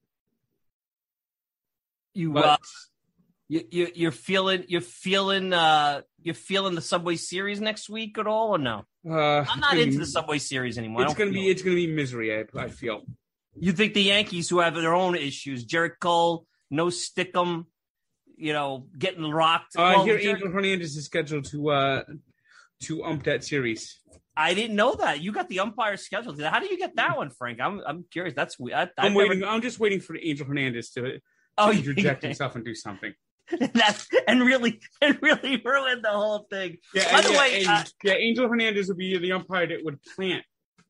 You But, uh, you, you you're feeling you're feeling uh you're feeling the Subway Series next week at all or no? uh, I'm not it's into gonna the Subway Series anymore. I It's don't gonna feel be it. it's gonna be misery. I, I feel. You think the Yankees, who have their own issues, Jarrett Cole, no Stickum, you know, getting rocked. Uh, Well, here, Jer- Angel Hernandez is scheduled to uh to ump that series. I didn't know that. You got the umpire scheduled. How do you get that one, Frank? I'm I'm curious. That's weird. I, I'm I've waiting. Never... I'm just waiting for Angel Hernandez to, to Oh, interject yeah. himself and do something. That's and really and really ruin the whole thing. Yeah, By and, the yeah, way, and, uh, yeah, Angel Hernandez would be the umpire that would plant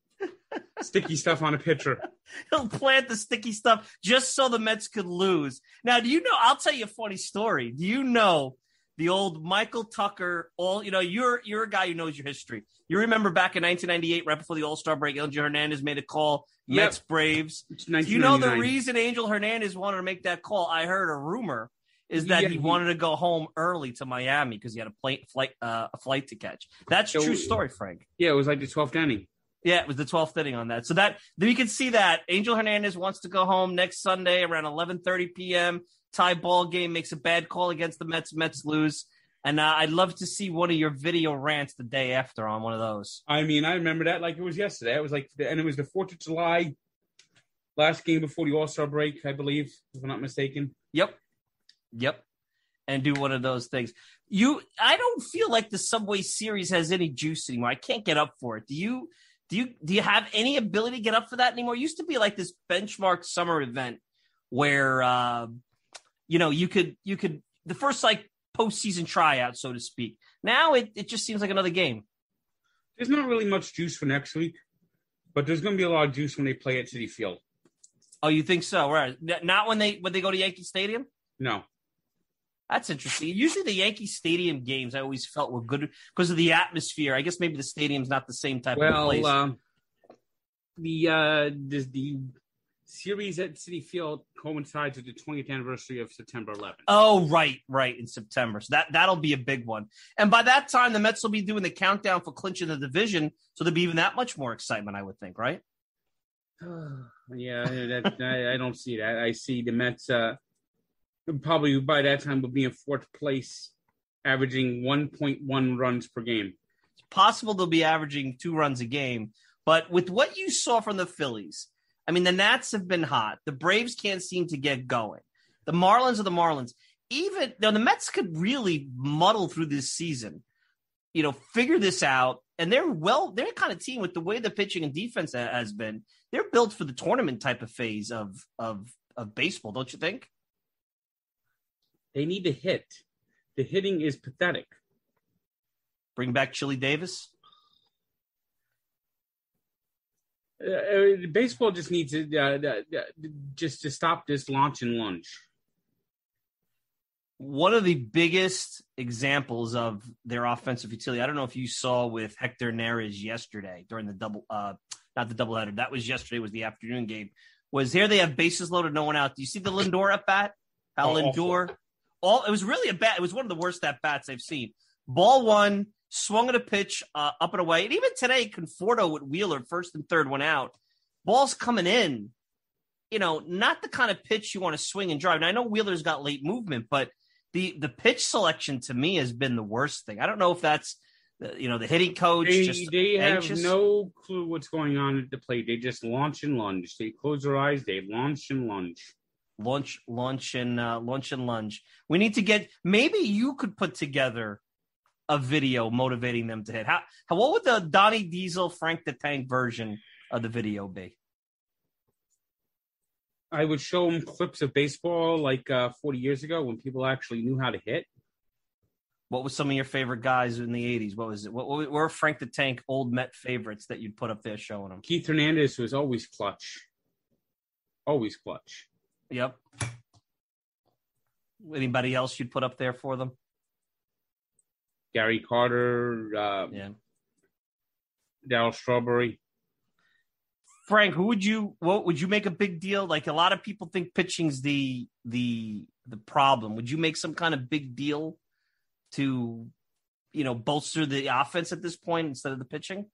sticky stuff on a pitcher. he'll plant the sticky stuff just so the Mets could lose. Now, do you know? I'll tell you a funny story. Do you know the old Michael Tucker? All you know, you're you're a guy who knows your history. You remember back in nineteen ninety-eight, right before the All-Star break, Angel Hernandez made a call. Yep. Mets Braves. It's Do you know the nineteen ninety-nine. reason Angel Hernandez wanted to make that call? I heard a rumor is that Yeah, he he- wanted to go home early to Miami because he had a plane, flight uh, a flight to catch. That's a So- true story, Frank. Yeah, it was like the twelfth inning. Yeah, it was the twelfth inning on that. So that then you can see that Angel Hernandez wants to go home next Sunday around eleven thirty p.m. Tie ball game, makes a bad call against the Mets. Mets lose. And uh, I'd love to see one of your video rants the day after on one of those. I mean, I remember that like it was yesterday. It was like, and it was the fourth of July, last game before the All-Star break, I believe, if I'm not mistaken. Yep. Yep. And do one of those things. You, I don't feel like the Subway Series has any juice anymore. I can't get up for it. Do you? Do you? Do you have any ability to get up for that anymore? It used to be like this benchmark summer event where, uh, you know, you could you could the first like postseason tryout, so to speak. Now it it just seems like another game. There's not really much juice for next week, but there's going to be a lot of juice when they play at Citi Field. Oh, you think so? Right? Not when they when they go to Yankee Stadium. No. That's interesting. Usually the Yankee Stadium games I always felt were good because of the atmosphere. I guess maybe the stadium's not the same type of place. Well, um, the, uh, the the series at Citi Field coincides with the twentieth anniversary of September eleventh. Oh, right, right, in September. So that, that'll be a big one. And by that time, the Mets will be doing the countdown for clinching the division, so there'll be even that much more excitement, I would think, right? yeah, that, I, I don't see that. I see the Mets uh, probably by that time will be in fourth place averaging one point one runs per game. It's possible they'll be averaging two runs a game. But with what you saw from the Phillies, I mean, the Nats have been hot. The Braves can't seem to get going. The Marlins are the Marlins. Even though the Mets could really muddle through this season, you know, figure this out. And they're well, they're kind of team with the way the pitching and defense has been. They're built for the tournament type of phase of of of baseball, don't you think? They need to hit. The hitting is pathetic. Bring back Chili Davis. Uh, baseball just needs to uh, uh, just to stop this launch and lunge. One of the biggest examples of their offensive utility, I don't know if you saw with Hector Neris yesterday during the double, uh, not the doubleheader. That was yesterday. Was the afternoon game. Was here they have bases loaded, no one out. Do you see the Lindor at bat? How oh, Lindor, all it was really a bat. It was one of the worst at bats I've seen. Ball one, swung at a pitch uh, up and away. And even today, Conforto with Wheeler, first and third, went out. Ball's coming in. You know, not the kind of pitch you want to swing and drive. And I know Wheeler's got late movement, but the the pitch selection to me has been the worst thing. I don't know if that's, you know, the hitting coach. They, just they have anxious. no clue what's going on at the plate. They just launch and lunge. They close their eyes. They launch and lunge. Launch, launch, and uh, launch and lunge. We need to get. Maybe you could put together a video motivating them to hit. How? how what would the Donnie Diesel, Frank the Tank version of the video be? I would show them clips of baseball like uh, forty years ago when people actually knew how to hit. What was some of your favorite guys in the eighties? What was it? What, what were Frank the Tank old Met favorites that you'd put up there showing them? Keith Hernandez was always clutch. Always clutch. Yep. Anybody else you'd put up there for them? Gary Carter. Uh, yeah. Darryl Strawberry. Frank, who would you what would you make a big deal? Like a lot of people think pitching's the the the problem. Would you make some kind of big deal to, you know, bolster the offense at this point instead of the pitching?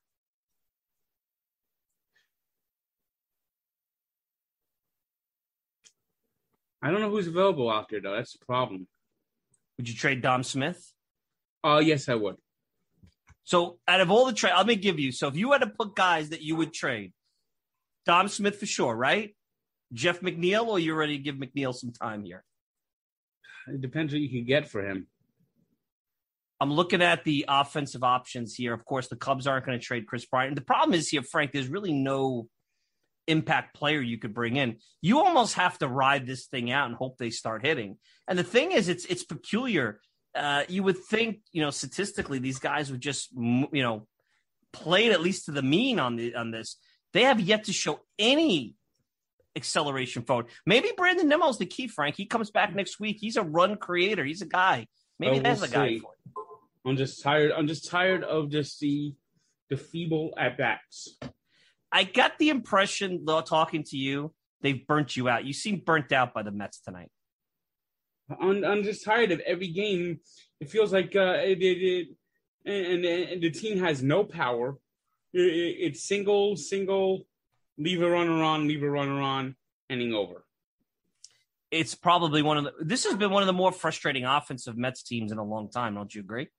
I don't know who's available out there though. That's the problem. Would you trade Dom Smith? Oh, uh, yes, I would. So out of all the trade, let me give you. So if you had to put guys that you would trade, Dom Smith for sure, right? Jeff McNeil, or you ready to give McNeil some time here? It depends what you can get for him. I'm looking at the offensive options here. Of course, the Cubs aren't going to trade Chris Bryant. The problem is here, Frank, there's really no impact player you could bring in. You almost have to ride this thing out and hope they start hitting. And the thing is, it's it's peculiar. Uh, you would think, you know, statistically, these guys would just, you know, play it at least to the mean on the on this. They have yet to show any acceleration forward. Maybe Brandon Nimmo's the key, Frank. He comes back next week. He's a run creator. He's a guy. Maybe well, that's we'll a guy see. for it. I'm just tired. I'm just tired of just the the feeble at bats. I got the impression, though, talking to you, they've burnt you out. You seem burnt out by the Mets tonight. I'm, I'm just tired of every game. It feels like uh, it, it, it and, and the team has no power. It, it, it's single, single, leave a runner on, leave a runner on, inning over. It's probably one of the. This has been one of the more frustrating offensive Mets teams in a long time. Don't you agree?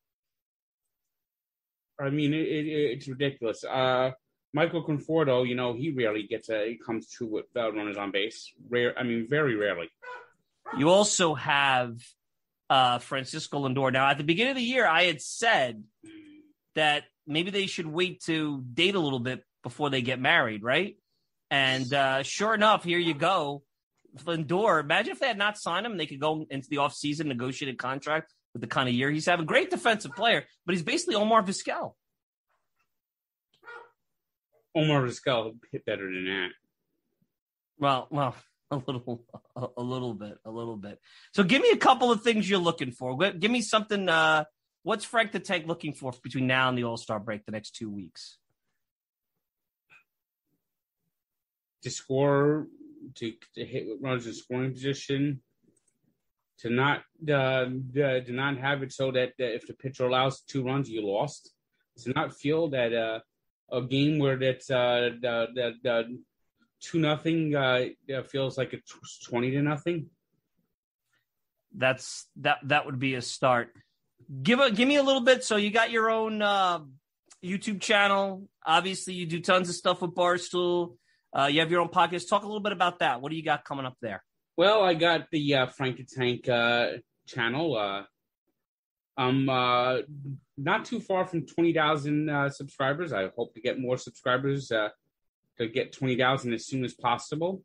I mean, it, it, it's ridiculous. Uh, Michael Conforto, you know, he rarely gets a. It comes to with uh, runners on base. Rare. I mean, very rarely. You also have uh, Francisco Lindor. Now, at the beginning of the year, I had said that maybe they should wait to date a little bit before they get married, right? And uh, sure enough, here you go. Lindor, imagine if they had not signed him, they could go into the offseason, negotiate a contract with the kind of year he's having. Great defensive player, but he's basically Omar Vizquel. Omar Vizquel hit better than that. Well, well. A little, a, a little bit, a little bit. So give me a couple of things you're looking for. Give me something. Uh, what's Frank the Tank looking for between now and the All-Star break, the next two weeks? To score, to, to hit runners in scoring position, to not uh, uh, to not have it so that uh, if the pitcher allows two runs, you lost. To not feel that uh, a game where that's uh, that that. Two nothing uh, feels like it's twenty to nothing. That's that. That would be a start. Give a give me a little bit. So you got your own uh, YouTube channel. Obviously, you do tons of stuff with Barstool. Uh, you have your own podcast. Talk a little bit about that. What do you got coming up there? Well, I got the uh, Frank the Tank uh, channel. Uh, I'm uh, not too far from twenty thousand uh, subscribers. I hope to get more subscribers uh, to get twenty thousand as soon as possible.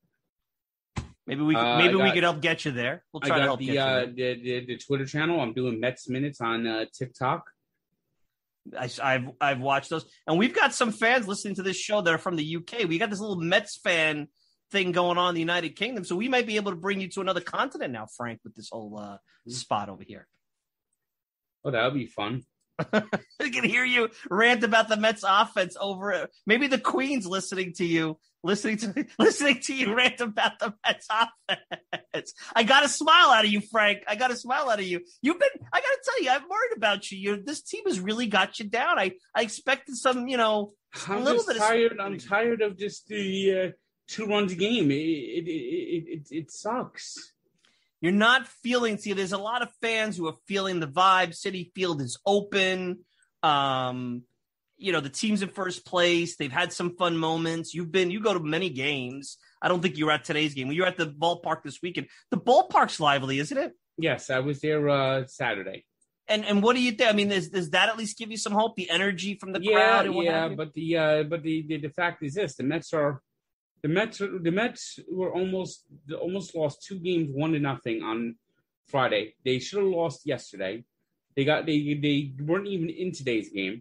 Maybe we Uh, maybe I we got- could help get you there. We'll I try to got help the, get you uh, there. the, the the Twitter channel. I'm doing Mets Minutes on uh, TikTok. I, I've I've watched those, and we've got some fans listening to this show that are from the U K. We got this little Mets fan thing going on in the United Kingdom, so we might be able to bring you to another continent now, Frank, with this whole uh, spot over here. Oh, that would be fun. I can hear you rant about the Mets offense over maybe the Queen's listening to you, listening to listening to you rant about the Mets offense. I got a smile out of you, Frank. I got a smile out of you. You've been, I got to tell you, I'm worried about you. You're, this team has really got you down. I, I expected some, you know, a I'm little just bit tired. of. I'm tired of just the uh, two runs a game. It it, it it it sucks. You're not feeling. See, there's a lot of fans who are feeling the vibe. City Field is open. Um, you know, the team's in first place. They've had some fun moments. You've been, you go to many games. I don't think you were at today's game. You were at the ballpark this weekend. The ballpark's lively, isn't it? Yes, I was there uh, Saturday. And and what do you think? I mean, does, does that at least give you some hope? The energy from the Yeah, crowd? And what yeah, have you? but the uh, but the, the the fact is this: the Mets are the Mets are, the Mets were almost they almost lost two games, one to nothing on Friday. They should have lost yesterday. They got they they weren't even in today's game.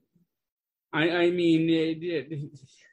I I mean, it, it,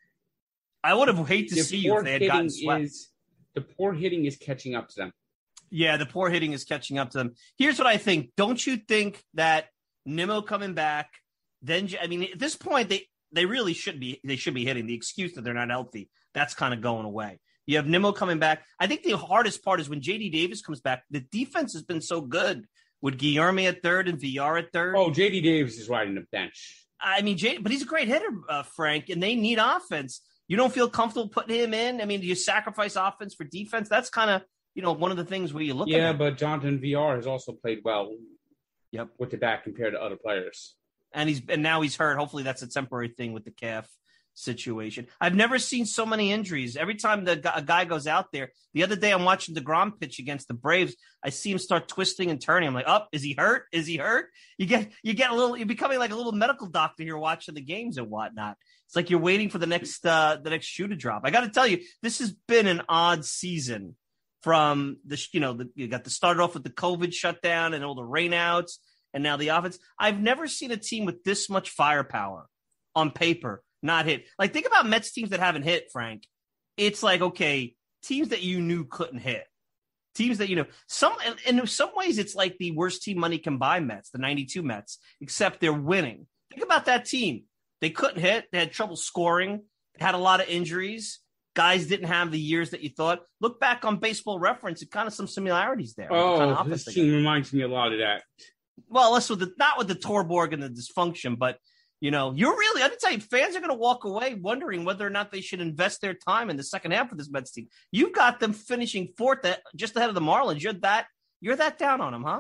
I would have hated to the see you poor if they had gotten hitting swept. is the poor hitting is catching up to them. Yeah, the poor hitting is catching up to them. Here's what I think. Don't you think that Nimmo coming back, then I mean, at this point, they they really should be they should be hitting. The excuse that they're not healthy, that's kind of going away. You have Nimmo coming back. I think the hardest part is when J D Davis comes back. The defense has been so good with Guillermo at third and V R at third. Oh, J D Davis is riding the bench. I mean, J, but he's a great hitter, uh, Frank, and they need offense. You don't feel comfortable putting him in? I mean, do you sacrifice offense for defense? That's kind of, you know, one of the things where you look Yeah, at. but Jonathan V R has also played well. Yep. With the back compared to other players. And he's and now he's hurt. Hopefully that's a temporary thing with the calf situation. I've never seen so many injuries. Every time the a guy goes out there, the other day I'm watching DeGrom pitch against the Braves. I see him start twisting and turning. I'm like, oh, is he hurt? Is he hurt? You get you get a little. You're becoming like a little medical doctor here watching the games and whatnot. It's like you're waiting for the next uh, the next shoe to drop. I got to tell you, this has been an odd season. From the you know the, you got the started off with the COVID shutdown and all the rainouts, and now the offense. I've never seen a team with this much firepower on paper not hit. Like, think about Mets teams that haven't hit, Frank. It's like, okay, teams that you knew couldn't hit. Teams that, you know, some, and in some ways, it's like the worst team money can buy Mets, the ninety-two Mets, except they're winning. Think about that team. They couldn't hit. They had trouble scoring. They had a lot of injuries. Guys didn't have the years that you thought. Look back on Baseball Reference. It kind of some similarities there. Oh, kind of this team reminds me a lot of that. Well, less with the, not with the Torborg and the dysfunction, but, you know, you're really, I can tell you, fans are going to walk away wondering whether or not they should invest their time in the second half of this Mets team. You got them finishing fourth, at, just ahead of the Marlins. You're that, you're that down on them, huh?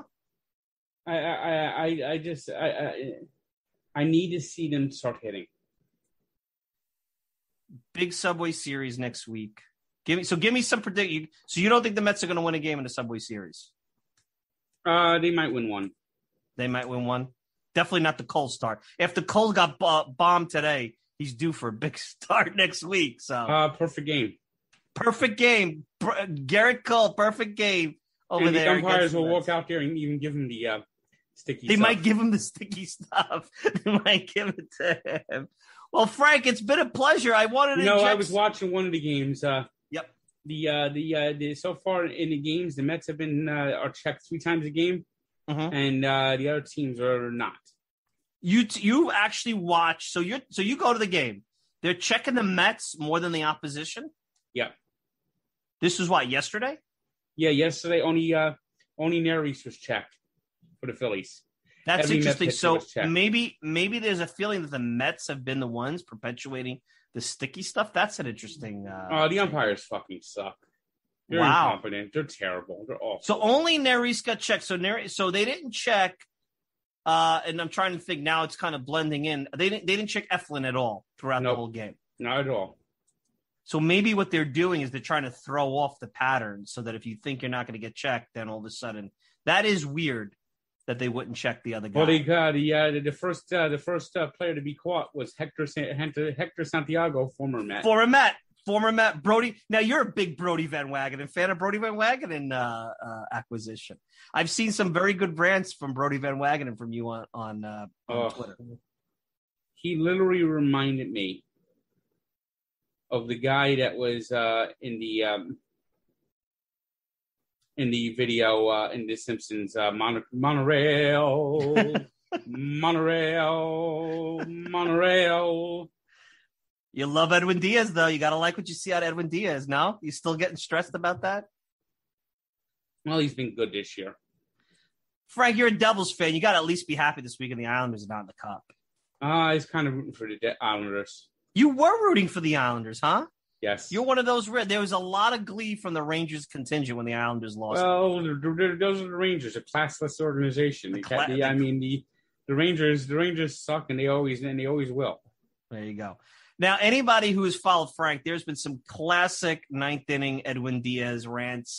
I, I, I, I just, I, I, I need to see them start hitting. Big Subway Series next week. Give me, so give me some prediction. So you don't think the Mets are going to win a game in the Subway Series? Uh, they might win one. They might win one. Definitely not the Cole start. If the Cole got b- bombed today, he's due for a big start next week. So uh, perfect game. Perfect game. Garrett Cole, perfect game over and the there. umpires the will walk out there and even give him the uh, sticky They stuff. might give him the sticky stuff. They might give it to him. Well, Frank, it's been a pleasure. I wanted to. You know, inject... I was watching one of the games. Uh, yep. The uh, the uh, the so far in the games, the Mets have been uh, are checked three times a game, mm-hmm. and uh, the other teams are not. You t- you actually watch. So you so you go to the game. They're checking the Mets more than the opposition. Yeah. This was what, yesterday? Yeah, yesterday only uh, only Neris was checked for the Phillies. That's Every interesting. Met So was checked. maybe maybe there's a feeling that the Mets have been the ones perpetuating the sticky stuff. That's an interesting. Uh, uh, the umpires fucking suck. They're Wow. incompetent. They're terrible. They're awful. So only Neris got checked. So Neris, so they didn't check Uh, and I'm trying to think now. It's kind of blending in. They didn't. They didn't check Eflin at all throughout Nope. the whole game. Not at all. So maybe what they're doing is they're trying to throw off the pattern so that if you think you're not going to get checked, then all of a sudden that is weird that they wouldn't check the other guy. Well, they got the uh, the first uh, the first uh, player to be caught was Hector Hector, Hector Santiago, former Met. Former Met, former Met, Brody. Now you're a big Brody Van Wagenen fan of Brody Van Wagenen uh, uh, acquisition. I've seen some very good brands from Brody Van Wagenen from you on on, uh, on Oh. Twitter. He literally reminded me of the guy that was uh, in the um, in the video uh, in The Simpsons, uh, Mon- monorail, monorail, monorail. You love Edwin Diaz, though. You got to like what you see out of Edwin Diaz. No, you still getting stressed about that? Well, he's been good this year. Frank, you're a Devils fan. You got to at least be happy this weekend the Islanders are not in the Cup. Uh, I was kind of rooting for the De- Islanders. You were rooting for the Islanders, huh? Yes. You're one of those. There was a lot of glee from the Rangers contingent when the Islanders lost. Well, they're, they're, those are the Rangers, a classless organization. They, cla- they, I mean, the the Rangers, the Rangers suck, and they always and they always will. There you go. Now, anybody who has followed Frank, there's been some classic ninth inning Edwin Diaz rants.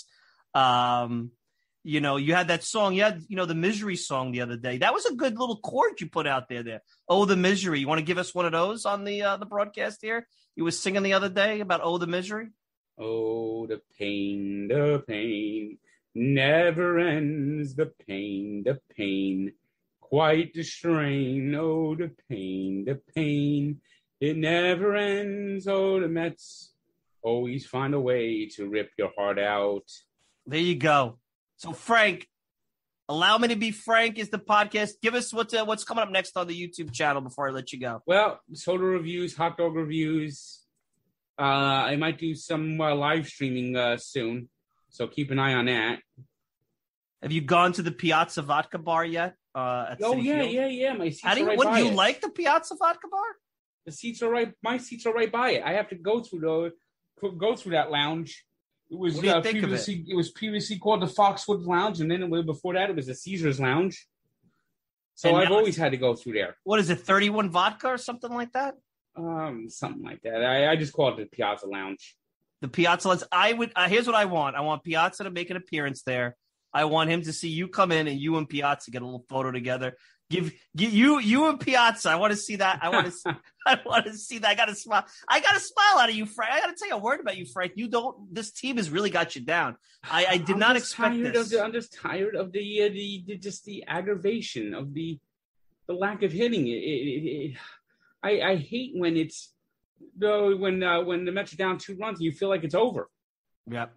Um, you know, you had that song. You had, you know, the Misery song the other day. That was a good little chord you put out there. There. Oh, the Misery. You want to give us one of those on the uh, the broadcast here? You were singing the other day about Oh, the Misery. Oh, the pain, the pain never ends. The pain, the pain, quite the strain. Oh, the pain, the pain, it never ends. Oh, the Mets always find a way to rip your heart out. There you go. So, Frank, allow me to be Frank is the podcast. Give us what's uh, what's coming up next on the YouTube channel before I let you go. Well, soda reviews, hot dog reviews. Uh, I might do some uh, live streaming uh, soon, so keep an eye on that. Have you gone to the Piazza Vodka Bar yet? Uh, at Oh Citi yeah, Field? yeah, yeah. My seats How do are you? right What by do you it. like the Piazza Vodka Bar? The seats are right. My seats are right by it. I have to go through the go through that lounge. It was What do you uh, think of it? previously it? was previously called the Foxwoods Lounge, and then it was, before that it was the Caesars Lounge. So And I've now always had to go through there. What is it? thirty-one vodka or something like that? Um, something like that. I, I just call it the Piazza Lounge. The Piazza. Let's, I would. Uh, here's what I want. I want Piazza to make an appearance there. I want him to see you come in and you and Piazza get a little photo together. Give, give you you and Piazza. I want to see that. I want to. I want to see that. I got to smile. I got to smile out of you, Frank. I got to tell you a word about you, Frank. You don't. This team has really got you down. I, I did I'm not just expect tired this. Of the, I'm just tired of the, uh, the, the just the aggravation of the the lack of hitting. It, it, it, I I hate when it's though when uh, when the Mets are down two runs, you feel like it's over. Yep.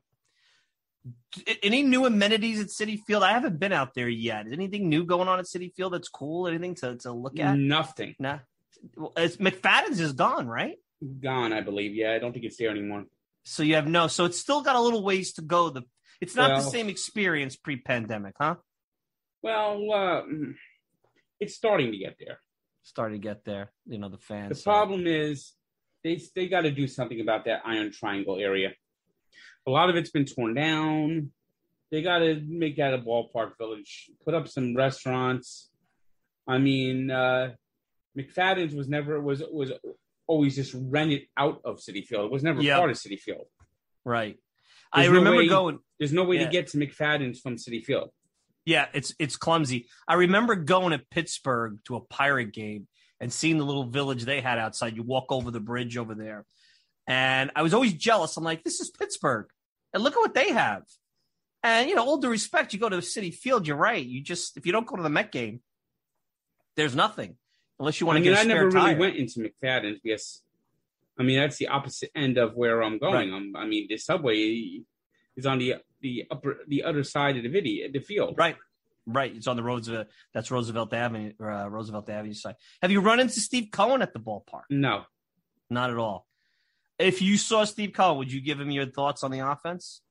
Any new amenities at Citi Field? I haven't been out there yet. Is anything new going on at Citi Field that's cool? Anything to, to look at? Nothing. Nah. Well, it's, McFadden's is gone, right? Gone, I believe. Yeah, I don't think it's there anymore. So you have no. So it's still got a little ways to go. The It's not Well- the same experience pre-pandemic, huh? Well, uh, it's starting to get there. Starting to get there. You know, the fans. The problem is they they got to do something about that Iron Triangle area. A lot of it's been torn down. They got to make that a ballpark village, put up some restaurants. I mean, uh, McFadden's was never was was always just rented out of Citi Field. It was never Yep. part of Citi Field. Right. There's I no remember way- going. There's no way Yeah. to get to McFadden's from Citi Field. Yeah, it's it's clumsy. I remember going to Pittsburgh to a Pirate game and seeing the little village they had outside. You walk over the bridge over there. And I was always jealous. I'm like, this is Pittsburgh. And look at what they have. And, you know, all due respect, you go to Citi Field, you're right. You just, if you don't go to the Met game, there's nothing. Unless you want I to mean, get a I spare never really tire. went into McFadden's because, I mean, that's the opposite end of where I'm going. I'm, I mean, the subway is on the the upper the other side of the video, the field. Right. Right. It's on the Roosevelt. That's Roosevelt Avenue, uh, Roosevelt Avenue side. Have you run into Steve Cohen at the ballpark? No, Not at all. If you saw Steve Cohen, would you give him your thoughts on the offense?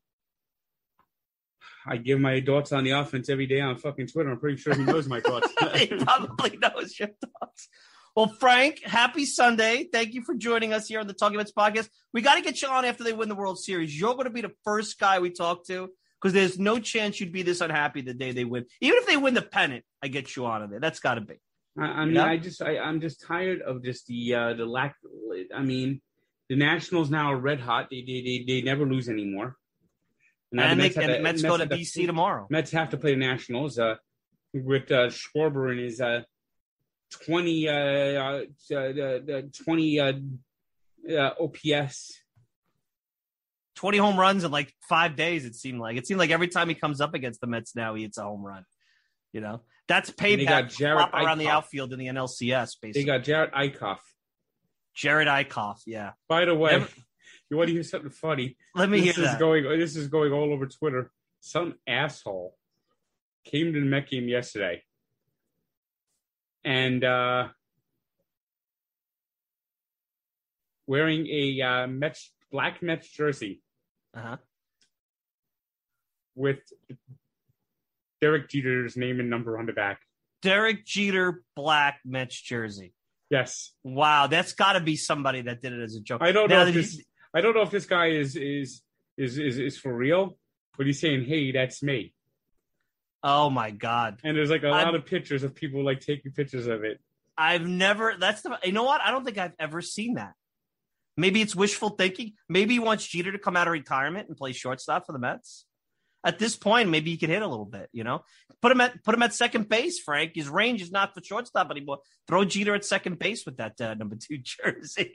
I give my thoughts on the offense every day on fucking Twitter. I'm pretty sure he knows my thoughts. He probably knows your thoughts. Well, Frank, happy Sunday. Thank you for joining us here on the Talking Mets podcast. We got to get you on after they win the World Series. You're going to be the first guy we talk to Because there's no chance you'd be this unhappy the day they win. Even if they win the pennant, I get you out of there. That's got to be. I, I mean, yeah? I just, I, I'm just tired of just the uh, the lack. I mean, the Nationals now are red hot. They they they, they never lose anymore. And, and, they, and the Mets go to D C tomorrow. Mets have to play the Nationals uh, with uh, Schwarber and his uh, twenty uh, uh, uh, twenty uh, uh, O P S. twenty home runs in like five days, it seemed like. It seemed like every time he comes up against the Mets now, he hits a home run. You know? That's payback flop around the outfield in the N L C S, basically. They got Jared Eichhoff. Jared Eichhoff, yeah. By the way, Never... you want to hear something funny? Let me this hear is that. Going, this is going all over Twitter. Some asshole came to the Met game yesterday. And uh, wearing a uh, Mets, black Mets jersey. Uh-huh. With Derek Jeter's name and number on the back. Derek Jeter, black Mets jersey. Yes. Wow, that's got to be somebody that did it as a joke. I don't now, know if this. You... I don't know if this guy is is is is, is for real, but he's saying, "Hey, that's me." Oh my God! And there's like a I'm... lot of pictures of people like taking pictures of it. I've never. That's the. You know what? I don't think I've ever seen that. Maybe it's wishful thinking. Maybe he wants Jeter to come out of retirement and play shortstop for the Mets. At this point, maybe he could hit a little bit, you know. Put him at put him at second base, Frank. His range is not for shortstop anymore. Throw Jeter at second base with that uh, number two jersey.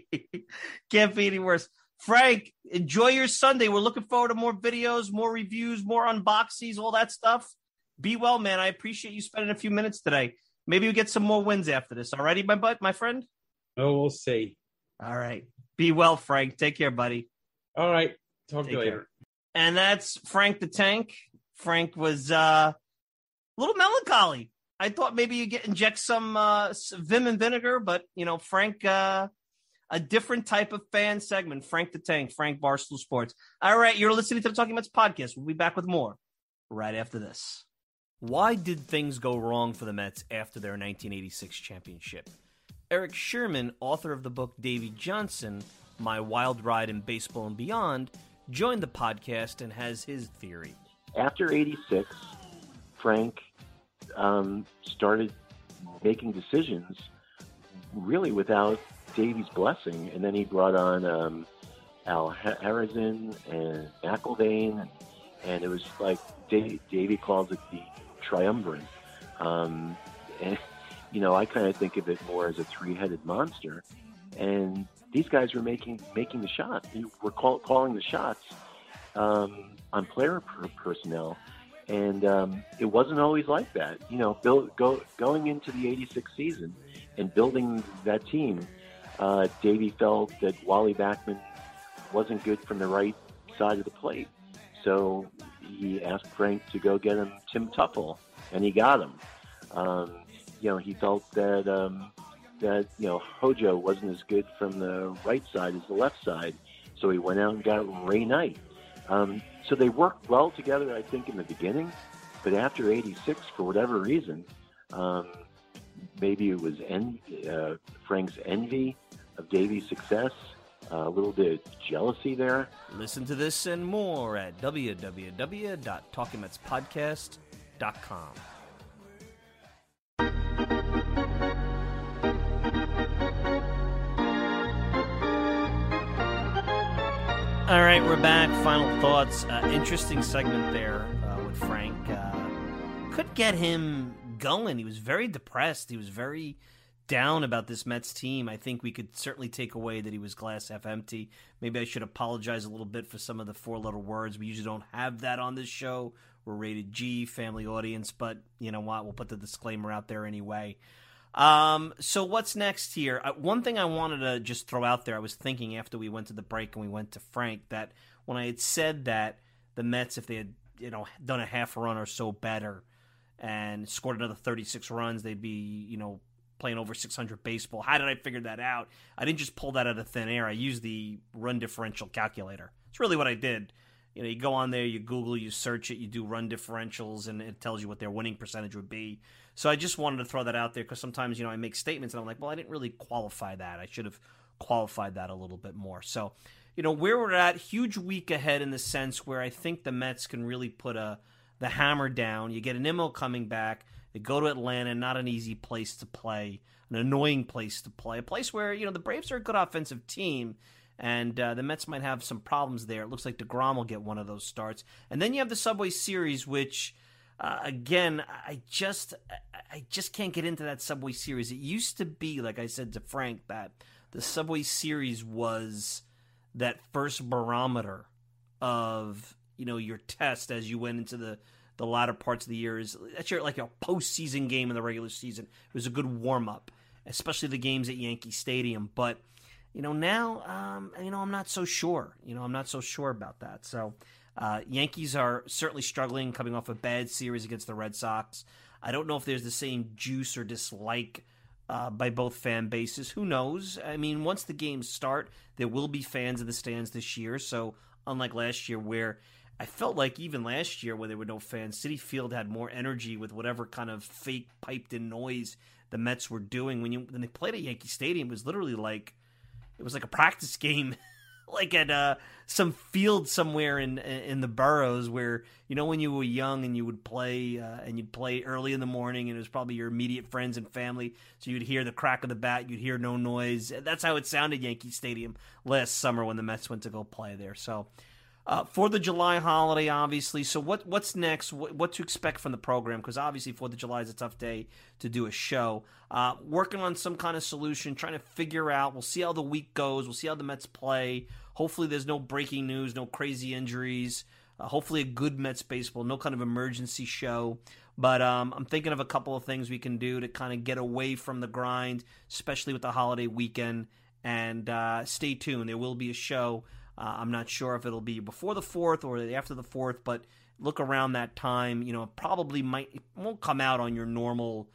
Can't be any worse. Frank, enjoy your Sunday. We're looking forward to more videos, more reviews, more unboxings, all that stuff. Be well, man. I appreciate you spending a few minutes today. Maybe we get some more wins after this. All righty, my butt, my friend? Oh, we'll see. All right. Be well, Frank. Take care, buddy. All right. Talk Take to you later. Care. And that's Frank the Tank. Frank was uh, a little melancholy. I thought maybe you get inject some uh, Vim and vinegar, but, you know, Frank, uh, a different type of fan segment. Frank the Tank, Frank Barstool Sports. All right, you're listening to the Talking Mets podcast. We'll be back with more right after this. Why did things go wrong for the Mets after their nineteen eighty-six championship? Eric Sherman, author of the book Davey Johnson, My Wild Ride in Baseball and Beyond, joined the podcast and has his theory. After eighty-six, Frank um, started making decisions really without Davey's blessing, and then he brought on um, Al Harrison and McIlvaine, and, and it was like Davey, Davey calls it the triumvirate. Um, and, you know, I kind of think of it more as a three-headed monster, and these guys were making making the shots. They were call, calling the shots um, on player per- personnel, and um, it wasn't always like that. You know, build, go, going into the eighty-six season and building that team, uh, Davey felt that Wally Backman wasn't good from the right side of the plate, so he asked Frank to go get him Tim Tuffle, and he got him. Um, you know, he felt that. Um, that, you know, Hojo wasn't as good from the right side as the left side, so he went out and got Ray Knight. Um, so they worked well together, I think, in the beginning, but after eighty-six, for whatever reason, um, maybe it was en- uh, Frank's envy of Davey's success, uh, a little bit of jealousy there. Listen to this and more at w w w dot talking mets podcast dot com. All right, we're back. Final thoughts. Uh, interesting segment there uh, with Frank. Uh, could get him going. He was very depressed. He was very down about this Mets team. I think we could certainly take away that he was glass half empty. Maybe I should apologize a little bit for some of the four-letter words. We usually don't have that on this show. We're rated G, family audience, but you know what? We'll put the disclaimer out there anyway. Um, so what's next here? Uh, one thing I wanted to just throw out there, I was thinking after we went to the break and we went to Frank, that when I had said that the Mets, if they had, you know, done a half run or so better and scored another thirty-six runs, they'd be, you know, playing over six hundred baseball. How did I figure that out? I didn't just pull that out of thin air. I used the run differential calculator. It's really what I did. You know, you go on there, you Google, you search it, you do run differentials, and it tells you what their winning percentage would be. So I just wanted to throw that out there because sometimes, you know, I make statements and I'm like, well, I didn't really qualify that. I should have qualified that a little bit more. So you know, where we're at, huge week ahead in the sense where I think the Mets can really put a the hammer down. You get an Nimmo coming back. They go to Atlanta, not an easy place to play, an annoying place to play, a place where, you know, the Braves are a good offensive team, and uh, the Mets might have some problems there. It looks like DeGrom will get one of those starts. And then you have the Subway Series, which, uh, again, I just I just can't get into that Subway Series. It used to be, like I said to Frank, that the Subway Series was that first barometer of, you know, your test as you went into the the latter parts of the year. Is that's your like a postseason game in the regular season. It was a good warm up, especially the games at Yankee Stadium. But you know now, um, you know I'm not so sure. You know I'm not so sure about that. So uh, Yankees are certainly struggling, coming off a bad series against the Red Sox. I don't know if there's the same juice or dislike uh, by both fan bases. Who knows? I mean, once the games start, there will be fans in the stands this year. So unlike last year, where I felt like even last year when there were no fans, Citi Field had more energy with whatever kind of fake piped-in noise the Mets were doing. When you when they played at Yankee Stadium, it was literally like it was like a practice game, like at uh, some field somewhere in in the boroughs where, you know, when you were young and you would play uh, and you'd play early in the morning and it was probably your immediate friends and family, so you'd hear the crack of the bat, you'd hear no noise. That's how it sounded Yankee Stadium last summer when the Mets went to go play there. So. Uh, Fourth of July holiday, obviously. So what what's next? What, what to expect from the program? Because obviously Fourth of July is a tough day to do a show. Uh, working on some kind of solution, trying to figure out. We'll see how the week goes. We'll see how the Mets play. Hopefully there's no breaking news, no crazy injuries. Uh, hopefully a good Mets baseball, no kind of emergency show. But um, I'm thinking of a couple of things we can do to kind of get away from the grind, especially with the holiday weekend. And uh, stay tuned. There will be a show. Uh, I'm not sure if it'll be before the fourth or after the fourth, but look around that time. You know, it probably might it won't come out on your normal,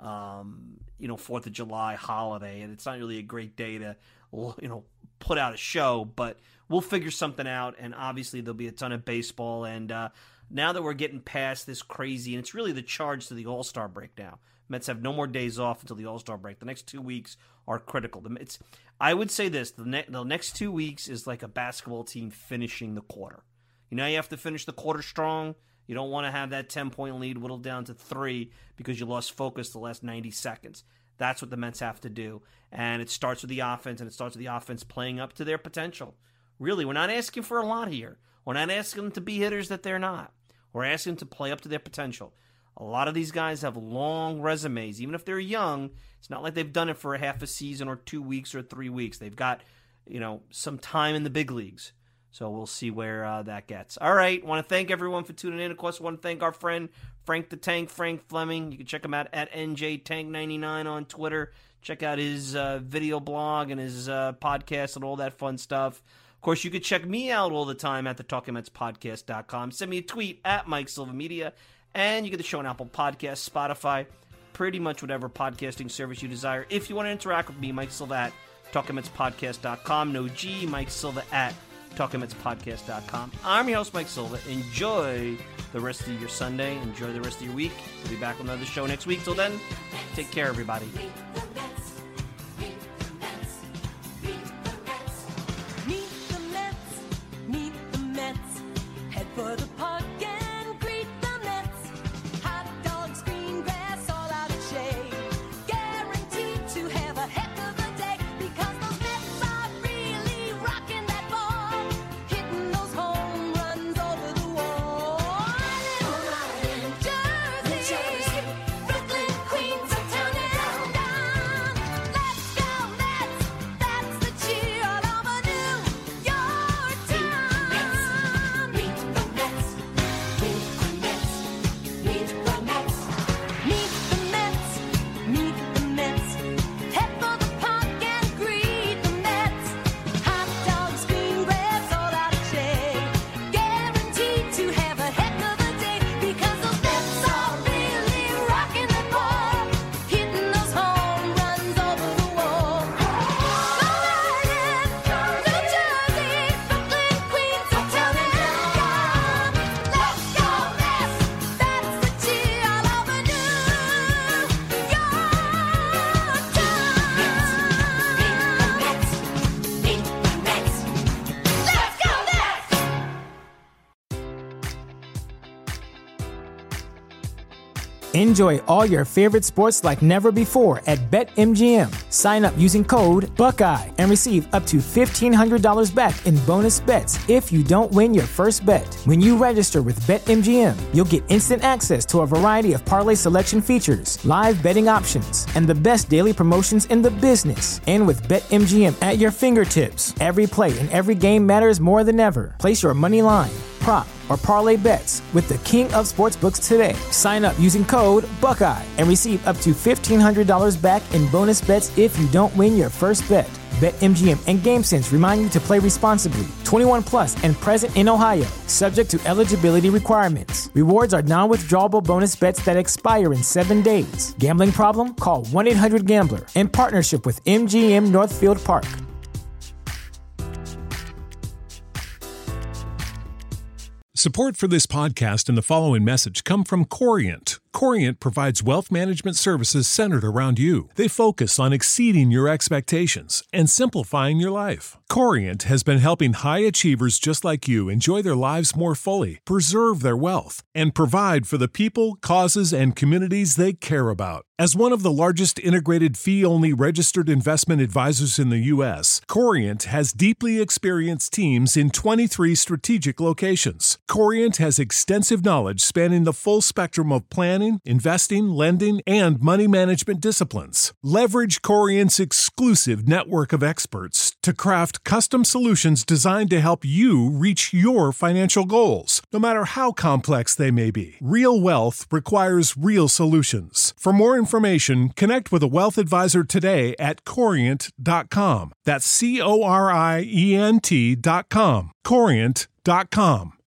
um, you know, Fourth of July holiday, and it's not really a great day to, you know, put out a show. But we'll figure something out, and obviously there'll be a ton of baseball. And uh, now that we're getting past this crazy, and it's really the charge to the All-Star break now. Mets have no more days off until the All-Star break. The next two weeks are critical. It's, I would say this, the, ne- the next two weeks is like a basketball team finishing the quarter. You know, you have to finish the quarter strong. You don't want to have that ten-point lead whittled down to three because you lost focus the last ninety seconds. That's what the Mets have to do. And it starts with the offense, and it starts with the offense playing up to their potential. Really, we're not asking for a lot here. We're not asking them to be hitters that they're not. We're asking them to play up to their potential. A lot of these guys have long resumes. Even if they're young, it's not like they've done it for a half a season or two weeks or three weeks. They've got, you know, some time in the big leagues. So we'll see where uh, that gets. All right. Want to thank everyone for tuning in. Of course, I want to thank our friend Frank the Tank, Frank Fleming. You can check him out at N J Tank ninety-nine on Twitter. Check out his uh, video blog and his uh, podcast and all that fun stuff. Of course, you can check me out all the time at the talking mets podcast dot com. Send me a tweet at Mike Silva Media. And you get the show on Apple Podcasts, Spotify, pretty much whatever podcasting service you desire. If you want to interact with me, Mike Silva at talking mets podcast dot com. No G, Mike Silva at talking mets podcast dot com. I'm your host, Mike Silva. Enjoy the rest of your Sunday. Enjoy the rest of your week. We'll be back with another show next week. Till then, take care, everybody. Enjoy all your favorite sports like never before at BetMGM. Sign up using code Buckeye and receive up to fifteen hundred dollars back in bonus bets if you don't win your first bet. When you register with BetMGM, you'll get instant access to a variety of parlay selection features, live betting options, and the best daily promotions in the business. And with BetMGM at your fingertips, every play and every game matters more than ever. Place your money line, prop, or parlay bets with the king of sportsbooks today. Sign up using code Buckeye and receive up to fifteen hundred dollars back in bonus bets if you don't win your first bet. BetMGM and GameSense remind you to play responsibly. twenty-one plus and present in Ohio, subject to eligibility requirements. Rewards are non-withdrawable bonus bets that expire in seven days. Gambling problem? Call one eight hundred gambler. In partnership with M G M Northfield Park. Support for this podcast and the following message come from Corient. Corient provides wealth management services centered around you. They focus on exceeding your expectations and simplifying your life. Corient has been helping high achievers just like you enjoy their lives more fully, preserve their wealth, and provide for the people, causes, and communities they care about. As one of the largest integrated fee-only registered investment advisors in the U S, Corient has deeply experienced teams in twenty-three strategic locations. Corient has extensive knowledge spanning the full spectrum of planning, investing, lending, and money management disciplines. Leverage Corient's exclusive network of experts to craft custom solutions designed to help you reach your financial goals, no matter how complex they may be. Real wealth requires real solutions. For more information, connect with a wealth advisor today at corient dot com. That's C O R I E N T dot com. corient dot com.